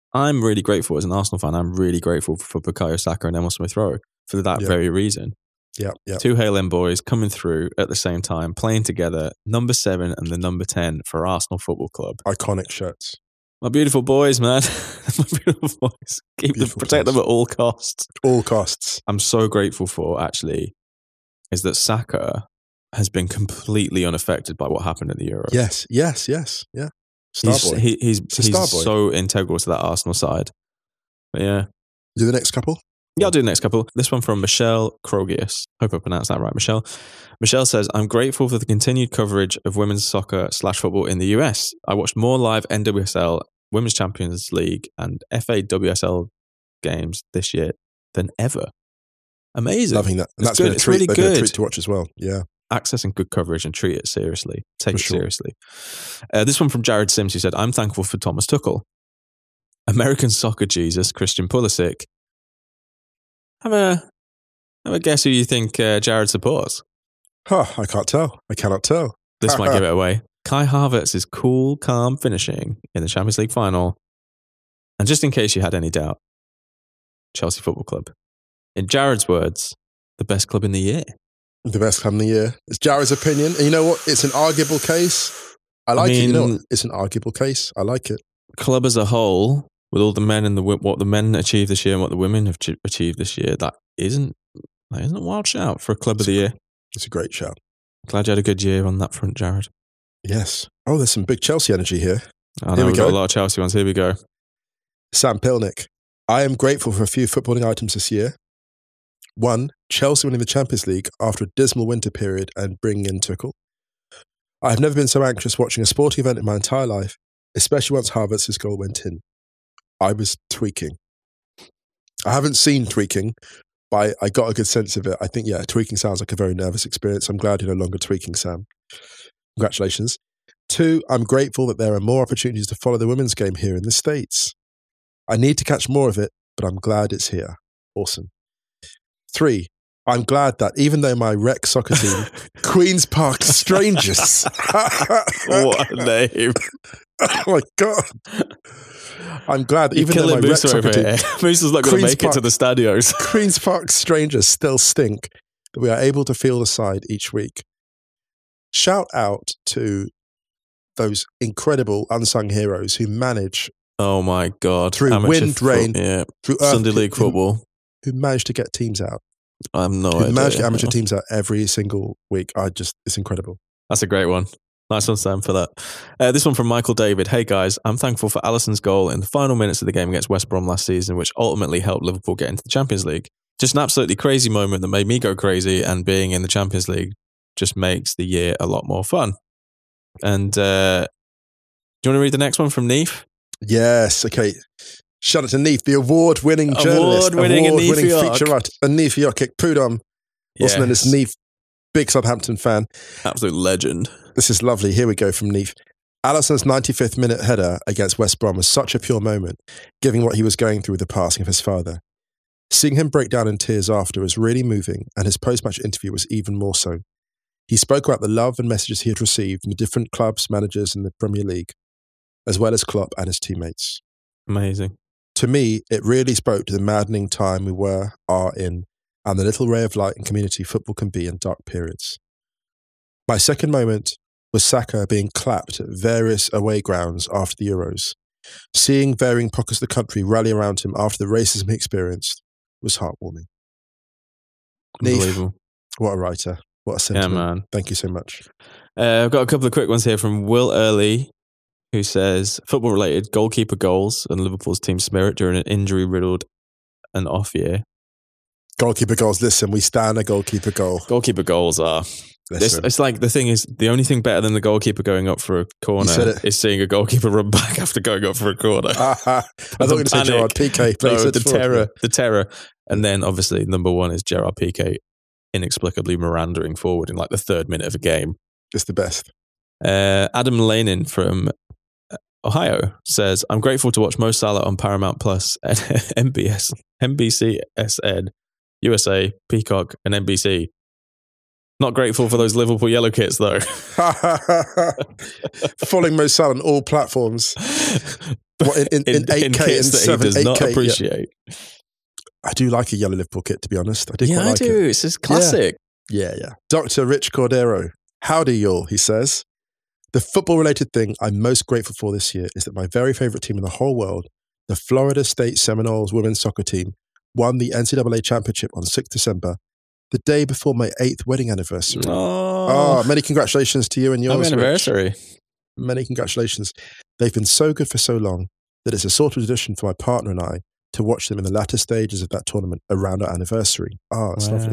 I'm really grateful as an Arsenal fan. I'm really grateful for Bukayo Saka and Emile Smith-Rowe for that Yeah. very reason. Yeah, yeah. Two Hale End boys coming through at the same time, playing together, number seven and the number ten for Arsenal Football Club. Iconic shirts. My beautiful boys, man. My beautiful boys. Keep them, Beautiful protect boys. them at all costs. All costs. I'm so grateful for, actually, is that Saka has been completely unaffected by what happened in the Euros. Yes, yes, yes, yeah. Star He's, boy. he, he's, It's a he's star boy. so integral to that Arsenal side. But yeah. Do the next couple? Yeah, I'll do the next couple. This one from Michelle Krogius. Hope I pronounced that right, Michelle. Michelle says, I'm grateful for the continued coverage of women's soccer slash football in the U S. I watched more live N W S L, Women's Champions League, and F A W S L games this year than ever. Amazing. Loving that. And It's that's good. been a It's treat. really They've been a good. treat to watch as well. Yeah. Accessing good coverage and treat it seriously. Take For it sure. seriously. Uh, this one from Jared Sims, who said, I'm thankful for Thomas Tuchel. American soccer Jesus, Christian Pulisic. Have a, have a guess who you think uh, Jared supports. Huh, I can't tell. I cannot tell. This might give it away. Kai Havertz's cool, calm finishing in the Champions League final. And just in case you had any doubt, Chelsea Football Club. In Jared's words, the best club in the year. The best club in the year. It's Jared's opinion. And you know what? It's an arguable case. I like I it. You know mean- what? It's an arguable case. I like it. Club as a whole, with all the men and the wo- what the men achieved this year and what the women have ch- achieved this year, that isn't that isn't a wild shout for a club of the year. It's a great shout. Glad you had a good year on that front, Jared. Yes. Oh, there's some big Chelsea energy here. I know Here we we've got go. a lot of Chelsea ones. Here we go. Sam Pilnick. I am grateful for a few footballing items this year. One, Chelsea winning the Champions League after a dismal winter period and bringing in Tuchel. I have never been so anxious watching a sporting event in my entire life, especially once Havertz's goal went in. I was tweaking. I haven't seen tweaking, but I, I got a good sense of it. I think, yeah, tweaking sounds like a very nervous experience. I'm glad you're no longer tweaking, Sam. Congratulations. Two, I'm grateful that there are more opportunities to follow the women's game here in the States. I need to catch more of it, but I'm glad it's here. Awesome. Three, I'm glad that even though my rec soccer team, Queen's Park Strangers. What a name. Oh my God. I'm glad that You're even though my killing rec Musa soccer over team, here. Musa's not going to Queen's make it to Park. the stadios. Queen's Park Strangers still stink, that we are able to feel the side each week. Shout out to those incredible unsung heroes who manage Oh my God. Through Amateur wind, fo- rain, Yeah. through Sunday earth- League who- football. who manage to get teams out. I have no who idea. manage to get amateur teams out every single week. I just, it's incredible. That's a great one. Nice one, Sam, for that. Uh, this one from Michael David. Hey, guys, I'm thankful for Alisson's goal in the final minutes of the game against West Brom last season, which ultimately helped Liverpool get into the Champions League. Just an absolutely crazy moment that made me go crazy, and being in the Champions League just makes the year a lot more fun. And uh, do you want to read the next one from Neef? Yes, okay. Shout out to Neef, the award-winning journalist. Award-winning award-winning Neef York. feature writer. And Neef York, Prudhomme, also known as Yes. Neef, big Southampton fan. Absolute legend. This is lovely. Here we go from Neef. Alisson's ninety-fifth minute header against West Brom was such a pure moment, given what he was going through with the passing of his father. Seeing him break down in tears after was really moving, and his post-match interview was even more so. He spoke about the love and messages he had received from the different clubs, managers in the Premier League, as well as Klopp and his teammates. Amazing. To me, it really spoke to the maddening time we were, are in, and the little ray of light and community football can be in dark periods. My second moment was Saka being clapped at various away grounds after the Euros. Seeing varying pockets of the country rally around him after the racism he experienced was heartwarming. Neef, Unbelievable. what a writer. What a Yeah, sentiment. man. Thank you so much. Uh, I've got a couple of quick ones here from Will Early, who says, football related, goalkeeper goals and Liverpool's team spirit during an injury riddled and off year. Goalkeeper goals. Listen, we stand a goalkeeper goal. Goalkeeper goals are. It's, Listen. it's like the thing is, the only thing better than the goalkeeper going up for a corner said it. is seeing a goalkeeper run back after going up for a corner. I thought you were going to say panic. Gerard Piqué. but you No, said the Florida. terror, the terror. And then obviously number one is Gerard Piqué inexplicably Mirandering forward in like the third minute of a game. It's the best. Uh, Adam Lanin from Ohio says, I'm grateful to watch Mo Salah on Paramount Plus and M B S, N B C S N, U S A, Peacock, and N B C. Not grateful for those Liverpool yellow kits, though. Following Mo Salah on all platforms. What, in, in, in, in eight K kits and that seven, he does eight K, not yeah. appreciate. I do like a yellow Liverpool kit, to be honest. I do Yeah, quite I like do. it. It's just classic. Yeah, yeah. Doctor Rich Cordero. Howdy, y'all, he says. The football-related thing I'm most grateful for this year is that my very favourite team in the whole world, the Florida State Seminoles women's soccer team, won the N C double A championship on sixth of December, the day before my eighth wedding anniversary. Oh, oh many congratulations to you and yours. Happy anniversary. Rich. Many congratulations. They've been so good for so long that it's a sort of tradition for my partner and I to watch them in the latter stages of that tournament around our anniversary. Oh, it's wow. lovely.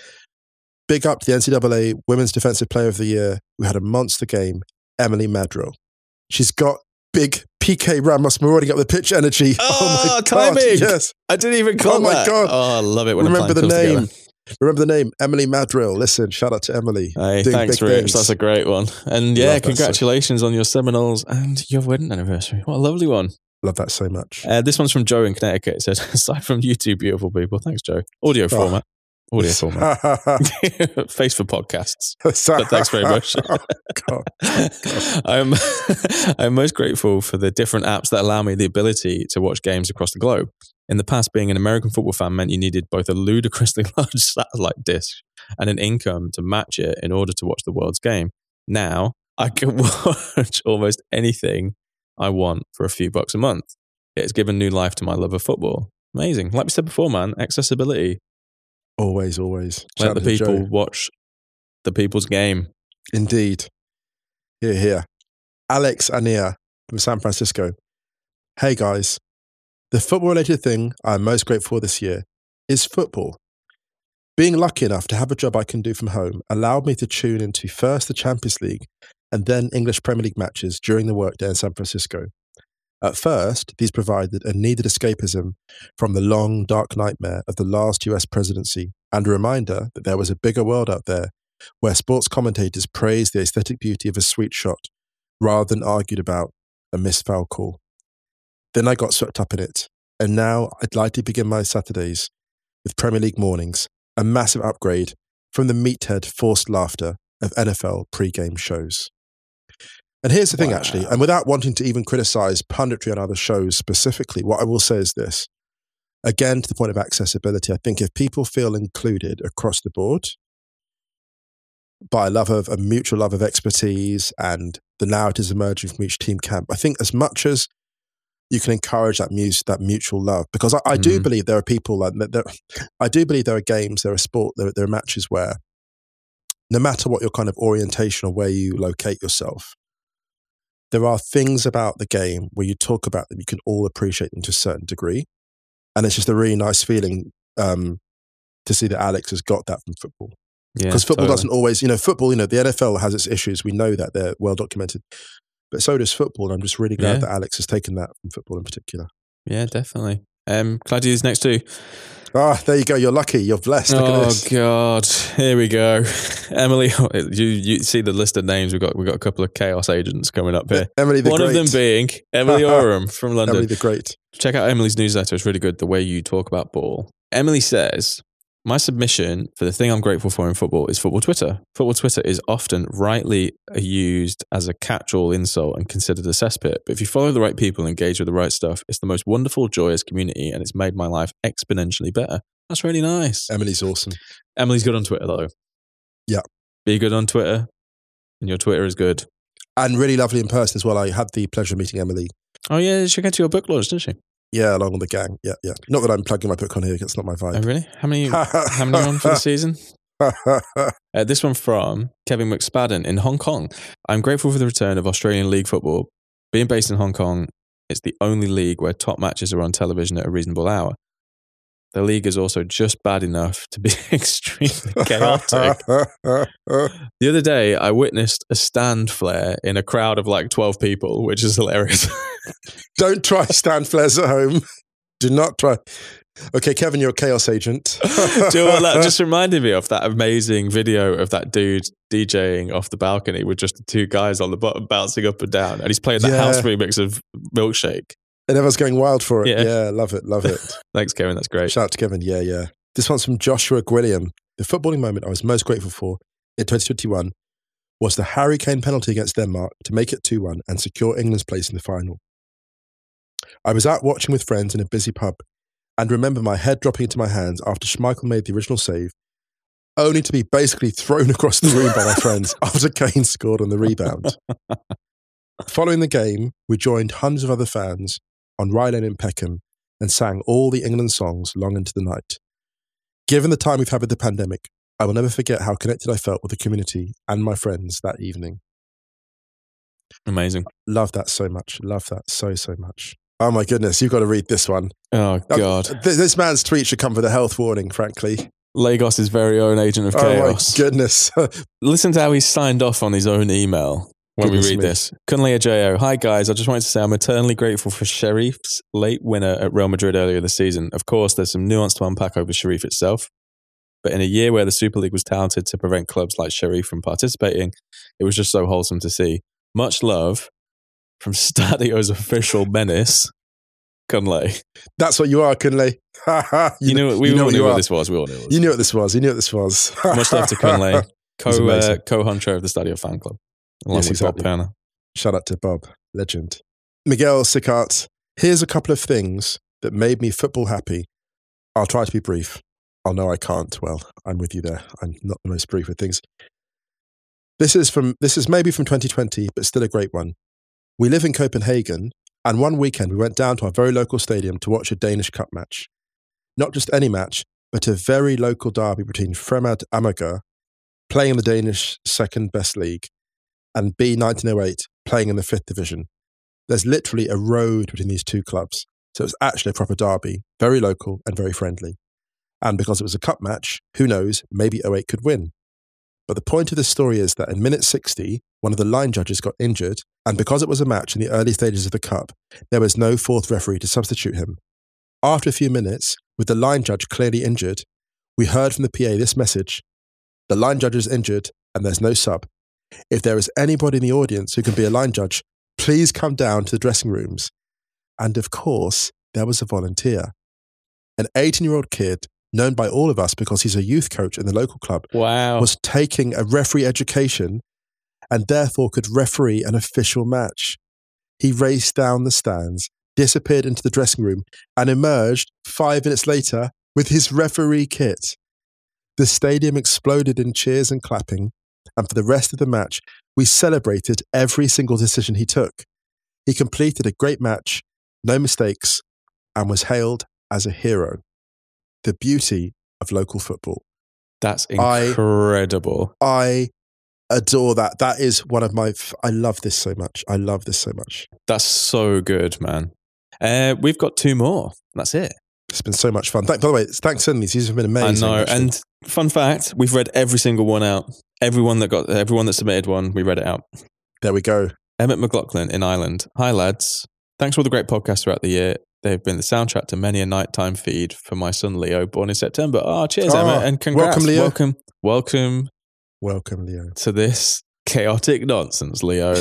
Big up to the N C double A Women's Defensive Player of the Year, who had a monster game, Emily Madrill. She's got big P K Ramos marauding up the pitch energy. Oh, oh my timing. God, yes. I didn't even call Oh my that. God. Oh, I love it when Remember a the plan comes name. together. Remember the name, Emily Madrill. Listen, shout out to Emily. Hey, doing thanks, big Rich. things. That's a great one. And yeah, Love that congratulations on your Seminoles and your wedding anniversary. What a lovely one. Love that so much. Uh, this one's from Joe in Connecticut. It says, aside from you two beautiful people, thanks, Joe. Audio Oh. format. Audio format. Face for podcasts. But thanks very much. God, God. I'm, I'm most grateful for the different apps that allow me the ability to watch games across the globe. In the past, being an American football fan meant you needed both a ludicrously large satellite dish and an income to match it in order to watch the world's game. Now, I can watch almost anything I want for a few bucks a month. It has given new life to my love of football. Amazing. Like we said before, man, accessibility. Always, always. Let Shout the out to people Joe. watch the people's game. Indeed. Here, here. Alex Ania from San Francisco. Hey, guys. The football-related thing I'm most grateful for this year is football. Being lucky enough to have a job I can do from home allowed me to tune into first the Champions League and then English Premier League matches during the workday in San Francisco. At first, these provided a needed escapism from the long, dark nightmare of the last U S presidency and a reminder that there was a bigger world out there where sports commentators praised the aesthetic beauty of a sweet shot rather than argued about a missed foul call. Then I got swept up in it, and now I'd like to begin my Saturdays with Premier League mornings, a massive upgrade from the meathead forced laughter of N F L pre-game shows. And here's the thing, Wow. actually, and without wanting to even criticize punditry on other shows specifically, what I will say is this. Again, to the point of accessibility, I think if people feel included across the board by a love of a mutual love of expertise and the narratives emerging from each team camp, I think as much as you can encourage that mus- that mutual love, because I, I do Mm. believe there are people like there, I do believe there are games, there are sport, there, there are matches where no matter what your kind of orientation or where you locate yourself, there are things about the game where you talk about them, you can all appreciate them to a certain degree. And it's just a really nice feeling um, to see that Alex has got that from football. Yeah, Because football totally. doesn't always, you know, football, you know, the N F L has its issues. We know that they're well documented. But so does football. And I'm just really glad Yeah. that Alex has taken that from football in particular. Yeah, definitely. Um, can I do these next two? Ah, there you go. You're lucky. You're blessed. Look at Oh this. God, here we go. Emily, you you see the list of names? We've got we've got a couple of chaos agents coming up here. Emily the One Great. of them being Emily Oram from London. Emily the Great. Check out Emily's newsletter. It's really good, the way you talk about ball. Emily says, my submission for the thing I'm grateful for in football is football Twitter. Football Twitter is often rightly used as a catch-all insult and considered a cesspit. But if you follow the right people and engage with the right stuff, it's the most wonderful, joyous community, and it's made my life exponentially better. That's really nice. Emily's awesome. Emily's good on Twitter, though. Yeah. Be good on Twitter, and your Twitter is good. And really lovely in person as well. I had the pleasure of meeting Emily. Oh, yeah, she came to your book launch, didn't she? Yeah, along with the gang. Yeah, yeah. Not that I'm plugging my book on here. It's not my Oh, vibe. really? How many, how many are on for the season? Uh, this one from Kevin McSpadden in Hong Kong. I'm grateful for the return of Australian League football. Being based in Hong Kong, it's the only league where top matches are on television at a reasonable hour. The league is also just bad enough to be extremely chaotic. The other day, I witnessed a stand flare in a crowd of like twelve people, which is hilarious. Don't try stand flares at home. Do not try. Okay, Kevin, you're a chaos agent. Do you know what that just reminded me of? That amazing video of that dude DJing off the balcony with just the two guys on the bottom bouncing up and down. And he's playing the Yeah. house remix of Milkshake. And everyone's going wild for it. Yeah. Yeah, love it, love it. Thanks, Kevin. That's great. Shout out to Kevin. Yeah, yeah. This one's from Joshua Gwilliam. The footballing moment I was most grateful for in twenty twenty-one was the Harry Kane penalty against Denmark to make it two one and secure England's place in the final. I was out watching with friends in a busy pub and remember my head dropping into my hands after Schmeichel made the original save, only to be basically thrown across the room by my friends after Kane scored on the rebound. Following the game, we joined hundreds of other fans on Rye Lane in Peckham and sang all the England songs long into the night. Given the time we've had with the pandemic, I will never forget how connected I felt with the community and my friends that evening. Amazing. Love that so much. Love that so, so much. Oh my goodness, you've got to read this one. Oh, God. Uh, th- this man's tweet should come with a health warning, frankly. Lagos' very own agent of chaos. Oh my goodness. Listen to how he signed off on his own email when goodness we read me. this. Kunle Ajayo. Hi guys, I just wanted to say I'm eternally grateful for Sharif's late winner at Real Madrid earlier this season. Of course, there's some nuance to unpack over Sharif itself. But in a year where the Super League was talented to prevent clubs like Sharif from participating, it was just so wholesome to see. Much love from Stadio's official menace, Kunle. That's what you are, Kunle. you know, we you all knew what this was. We all knew it was. You knew what this was. You knew what this was. Much love to Kunle, co uh, co-hunter of the Stadio fan club, along yes, with exactly. Bob Turner. Shout out to Bob, legend. Miguel Sicart. Here's a couple of things that made me football happy. I'll try to be brief. Oh no, I can't. Well, I'm with you there. I'm not the most brief with things. This is from. This is maybe from twenty twenty, but still a great one. We live in Copenhagen, and one weekend we went down to our very local stadium to watch a Danish Cup match. Not just any match, but a very local derby between Fremad Amager, playing in the Danish second best league, and B nineteen oh eight, playing in the fifth division. There's literally a road between these two clubs. So it was actually a proper derby, very local and very friendly. And because it was a cup match, who knows, maybe oh eight could win. But the point of this story is that in minute sixty, one of the line judges got injured, and because it was a match in the early stages of the cup, there was no fourth referee to substitute him. After a few minutes, with the line judge clearly injured, we heard from the P A this message: the line judge is injured and there's no sub. If there is anybody in the audience who can be a line judge, please come down to the dressing rooms. And of course, there was a volunteer. An eighteen-year-old kid, known by all of us because he's a youth coach in the local club, wow. was taking a referee education and therefore could referee an official match. He raced down the stands, disappeared into the dressing room, and emerged five minutes later with his referee kit. The stadium exploded in cheers and clapping, and for the rest of the match, we celebrated every single decision he took. He completed a great match, no mistakes, and was hailed as a hero. The beauty of local football. That's incredible. I, I adore that. That is one of my... I love this so much. I love this so much. That's so good, man. Uh, we've got two more. That's it. It's been so much fun. By the way, thanks sending these. These have been amazing. I know. Actually. And fun fact, we've read every single one out. Everyone that got, everyone that submitted one, we read it out. There we go. Emmett McLaughlin in Ireland. Hi, lads. Thanks for all the great podcasts throughout the year. They've been the soundtrack to many a nighttime feed for my son Leo, born in September. Oh, cheers, oh, Emmett, and congrats. Welcome, Leo. Welcome, welcome, welcome, Leo, to this chaotic nonsense, Leo.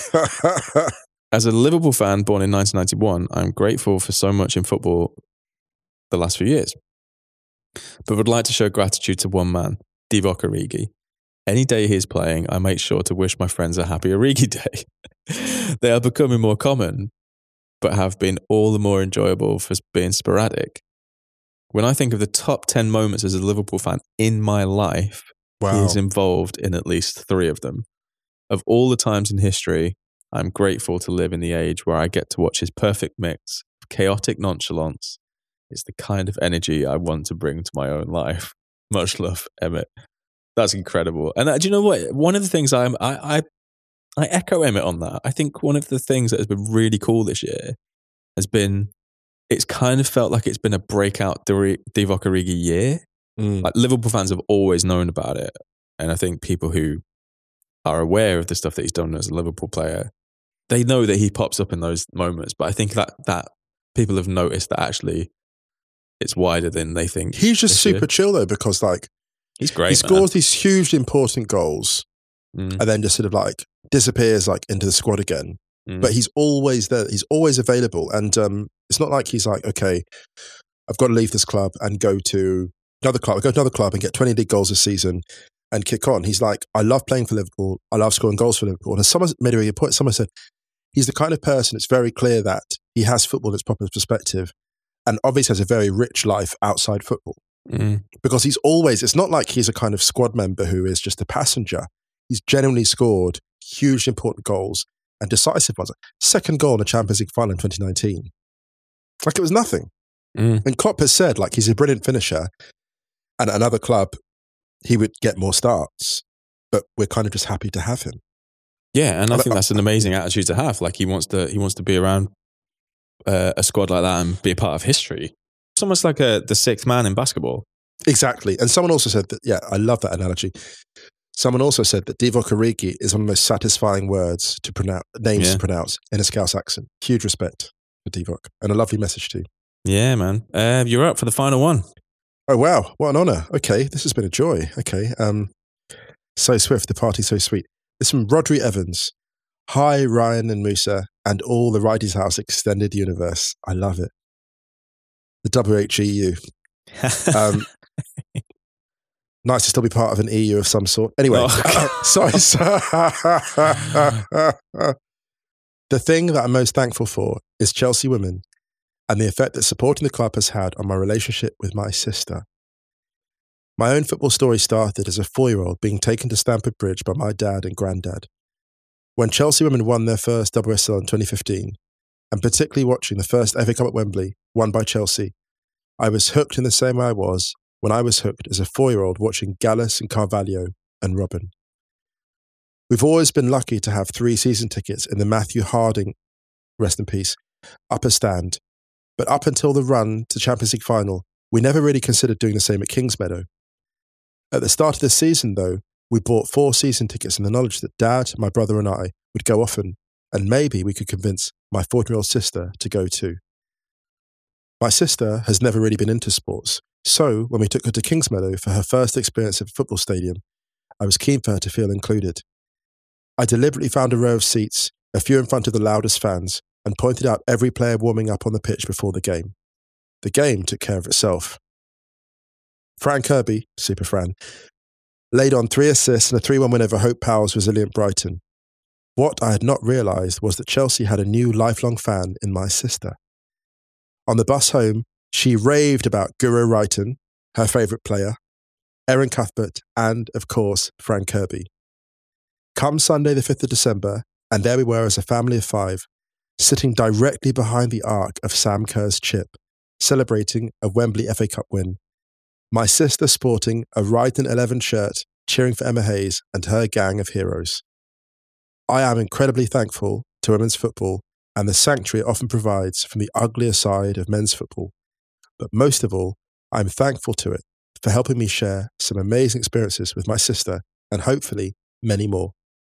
As a Liverpool fan born in nineteen ninety-one, I'm grateful for so much in football the last few years, but would like to show gratitude to one man, Divock Origi. Any day he's playing, I make sure to wish my friends a happy Origi day. They are becoming more common, but have been all the more enjoyable for being sporadic. When I think of the top ten moments as a Liverpool fan in my life, wow. he is involved in at least three of them. Of all the times in history, I'm grateful to live in the age where I get to watch his perfect mix of chaotic nonchalance. It's the kind of energy I want to bring to my own life. Much love, Emmett. That's incredible. And uh, do you know what? One of the things I'm, I, I I echo Emmett on that. I think one of the things that has been really cool this year has been, it's kind of felt like it's been a breakout Divock Origi year. Mm. Like Liverpool fans have always known about it. And I think people who are aware of the stuff that he's done as a Liverpool player, they know that he pops up in those moments. But I think that, that people have noticed that actually it's wider than they think. He's just super year. chill though, because like, he's great. He scores man. these hugely important goals mm. and then just sort of like disappears like into the squad again. Mm. But he's always there. He's always available. And um, it's not like he's like, okay, I've got to leave this club and go to another club. I'll go to another club and get twenty league goals this season and kick on. He's like, I love playing for Liverpool. I love scoring goals for Liverpool. And someone made a really good point. Someone said, he's the kind of person, it's very clear that he has football in its proper perspective, and obviously has a very rich life outside football. Mm. Because he's always, it's not like he's a kind of squad member who is just a passenger. He's genuinely scored huge important goals and decisive ones. Second goal in the Champions League final in twenty nineteen. Like it was nothing. Mm. And Klopp has said, like, he's a brilliant finisher, and at another club, he would get more starts, but we're kind of just happy to have him. Yeah, and I think that's an amazing attitude to have. Like he wants to, he wants to be around uh, a squad like that and be a part of history. It's almost like a, the sixth man in basketball. Exactly. And someone also said that, yeah, I love that analogy. Someone also said that Divock Origi is one of the most satisfying words to pronounce, names Yeah. to pronounce in a Scouse accent. Huge respect for Divock, and a lovely message too. Yeah, man. Uh, you're up for the final one. Oh, wow. What an honour. Okay, this has been a joy. Okay. Um, so swift, the party so sweet. This is from Rodri Evans. Hi, Ryan and Musa, and all the Righty's House extended universe. I love it. The W H E U. Um, nice to still be part of an E U of some sort. Anyway, Oh. sorry. The thing that I'm most thankful for is Chelsea women and the effect that supporting the club has had on my relationship with my sister. My own football story started as a four-year-old being taken to Stamford Bridge by my dad and granddad. When Chelsea women won their first W S L in twenty fifteen, and particularly watching the first F A Cup at Wembley, won by Chelsea, I was hooked in the same way I was when I was hooked as a four-year-old watching Gallus and Carvalho and Robin. We've always been lucky to have three season tickets in the Matthew Harding, rest in peace, upper stand. But up until the run to Champions League final, we never really considered doing the same at Kingsmeadow. At the start of the season, though, we bought four season tickets in the knowledge that Dad, my brother and I would go often, and maybe we could convince my fourteen-year-old sister to go too. My sister has never really been into sports, so when we took her to Kingsmeadow for her first experience at a football stadium, I was keen for her to feel included. I deliberately found a row of seats, a few in front of the loudest fans, and pointed out every player warming up on the pitch before the game. The game took care of itself. Fran Kirby, Super Fran, laid on three assists and a three one win over Hope Powell's resilient Brighton. What I had not realised was that Chelsea had a new lifelong fan in my sister. On the bus home, she raved about Guro Reiten, her favourite player, Erin Cuthbert, and, of course, Fran Kirby. Come Sunday the fifth of December, and there we were as a family of five, sitting directly behind the arc of Sam Kerr's chip, celebrating a Wembley F A Cup win. My sister sporting a Reiten eleven shirt, cheering for Emma Hayes and her gang of heroes. I am incredibly thankful to women's football and the sanctuary it often provides from the uglier side of men's football. But most of all, I'm thankful to it for helping me share some amazing experiences with my sister and hopefully many more.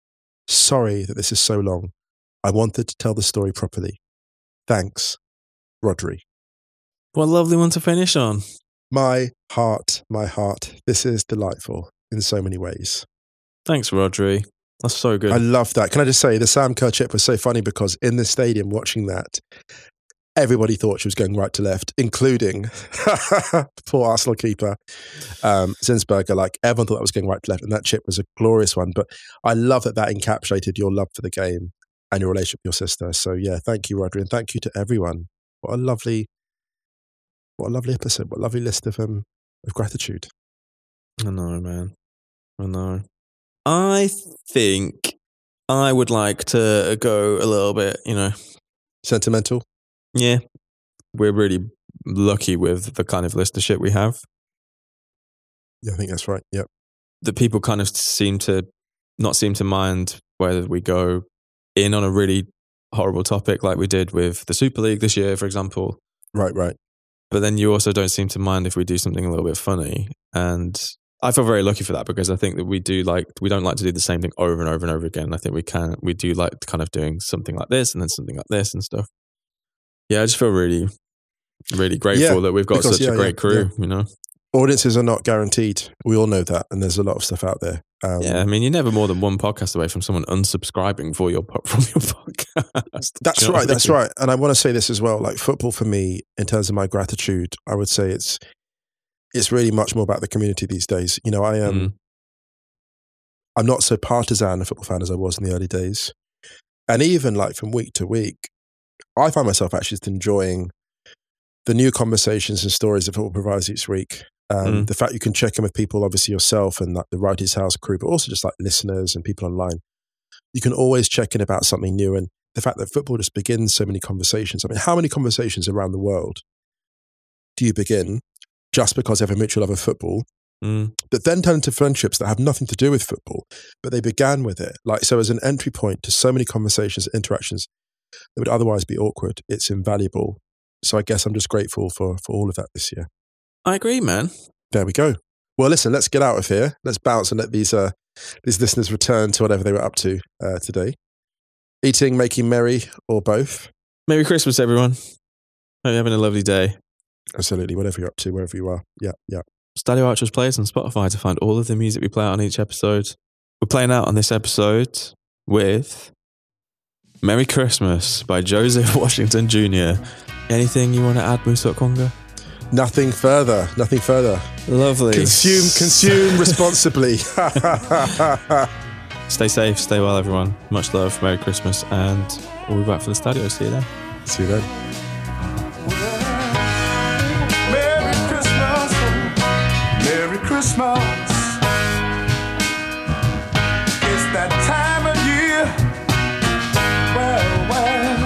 Sorry that this is so long. I wanted to tell the story properly. Thanks, Rodri. What a lovely one to finish on. My heart, my heart. This is delightful in so many ways. Thanks, Rodri. That's so good. I love that. Can I just say, the Sam Kerr chip was so funny because in the stadium watching that, everybody thought she was going right to left, including poor Arsenal keeper, um, Zinsberger. Like, everyone thought that was going right to left, and that chip was a glorious one. But I love that that encapsulated your love for the game and your relationship with your sister. So yeah, thank you, Rodri, and thank you to everyone. What a lovely, what a lovely episode. What a lovely list of um of gratitude. I know, man. I know. I think I would like to go a little bit, you know. Sentimental? Yeah. We're really lucky with the kind of listenership we have. Yeah, I think that's right. Yep. That people kind of seem to not seem to mind whether we go in on a really horrible topic like we did with the Super League this year, for example. Right, right. But then you also don't seem to mind if we do something a little bit funny. And I feel very lucky for that because I think that we do like, we don't like to do the same thing over and over and over again. I think we can, we do like kind of doing something like this and then something like this and stuff. Yeah, I just feel really, really grateful Yeah, that we've got because, such yeah, a great yeah, crew, yeah. you know? Audiences are not guaranteed. We all know that. And there's a lot of stuff out there. Um, Yeah, I mean, you're never more than one podcast away from someone unsubscribing for your po- from your podcast. That's Do you know right. what I That's mean? right. And I want to say this as well. Like, football for me, in terms of my gratitude, I would say it's it's really much more about the community these days. You know, I am. Mm. I'm not so partisan a football fan as I was in the early days, and even like from week to week, I find myself actually just enjoying the new conversations and stories that football provides each week. Um, mm. The fact you can check in with people, obviously yourself and like the Wrighty's House crew, but also just like listeners and people online. You can always check in about something new. And the fact that football just begins so many conversations. I mean, how many conversations around the world do you begin just because you have a mutual love of football mm. that then turn into friendships that have nothing to do with football, but they began with it? Like, so as an entry point to so many conversations, interactions that would otherwise be awkward, it's invaluable. So I guess I'm just grateful for, for all of that this year. I agree, man. There we go. Well, listen, let's get out of here. Let's bounce and let these uh, these listeners return to whatever they were up to uh, today. Eating, making merry, or both. Merry Christmas, everyone. Hope you're having a lovely day. Absolutely. Whatever you're up to, wherever you are. Yeah, yeah. Stadio Archers plays on Spotify to find all of the music we play out on each episode. We're playing out on this episode with Merry Christmas by Joseph Washington Junior Anything you want to add, Musa Okwonga? Nothing further. Nothing further. Lovely. Consume, consume responsibly. Stay safe, stay well, everyone. Much love, Merry Christmas, and we'll be back for the Stadio. See you then. See you then. Merry Christmas, Merry Christmas. It's that time of year. Well, well.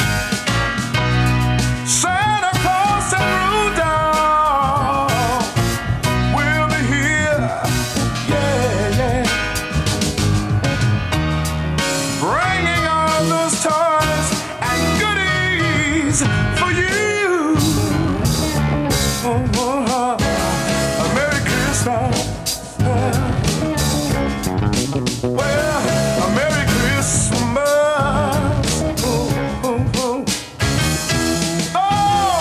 Santa Claus and Rudolph will be here. Yeah, yeah. Bringing all those toys and goodies for you. Oh, oh, oh. A Merry Christmas. Well, a Merry Christmas. Oh, oh, oh. Oh,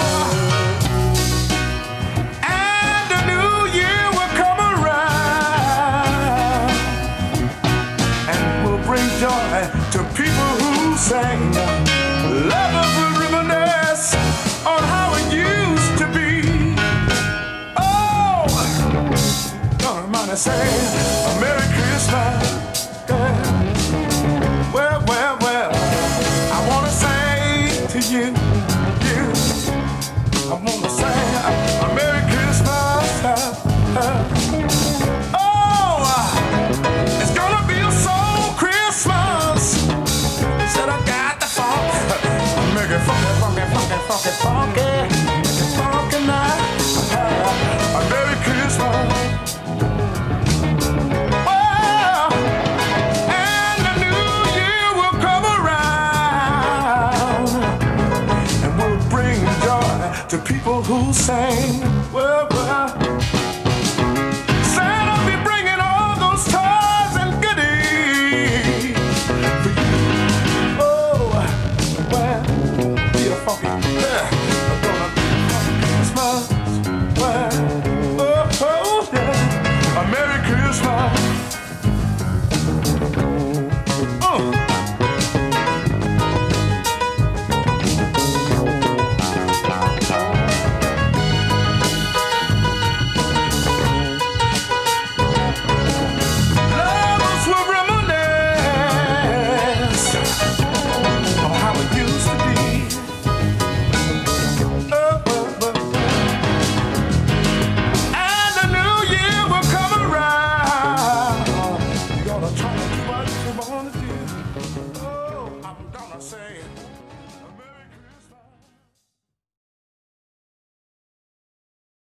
and the new year will come around and will bring joy to people who sing. Love will reminisce on how it used to be. Oh, don't mind I say a Merry Christmas. Yeah. Well, well, well, I want to say to you, you, I want to say a, a Merry Christmas. Uh, uh. Oh, it's gonna be a soul Christmas. Said I got the funk. Make it funky, funky, funky, funky, funky. Make it funky now. Uh, a Merry Christmas. Well, and the new year will come around and will bring joy to people who sing. Well, well.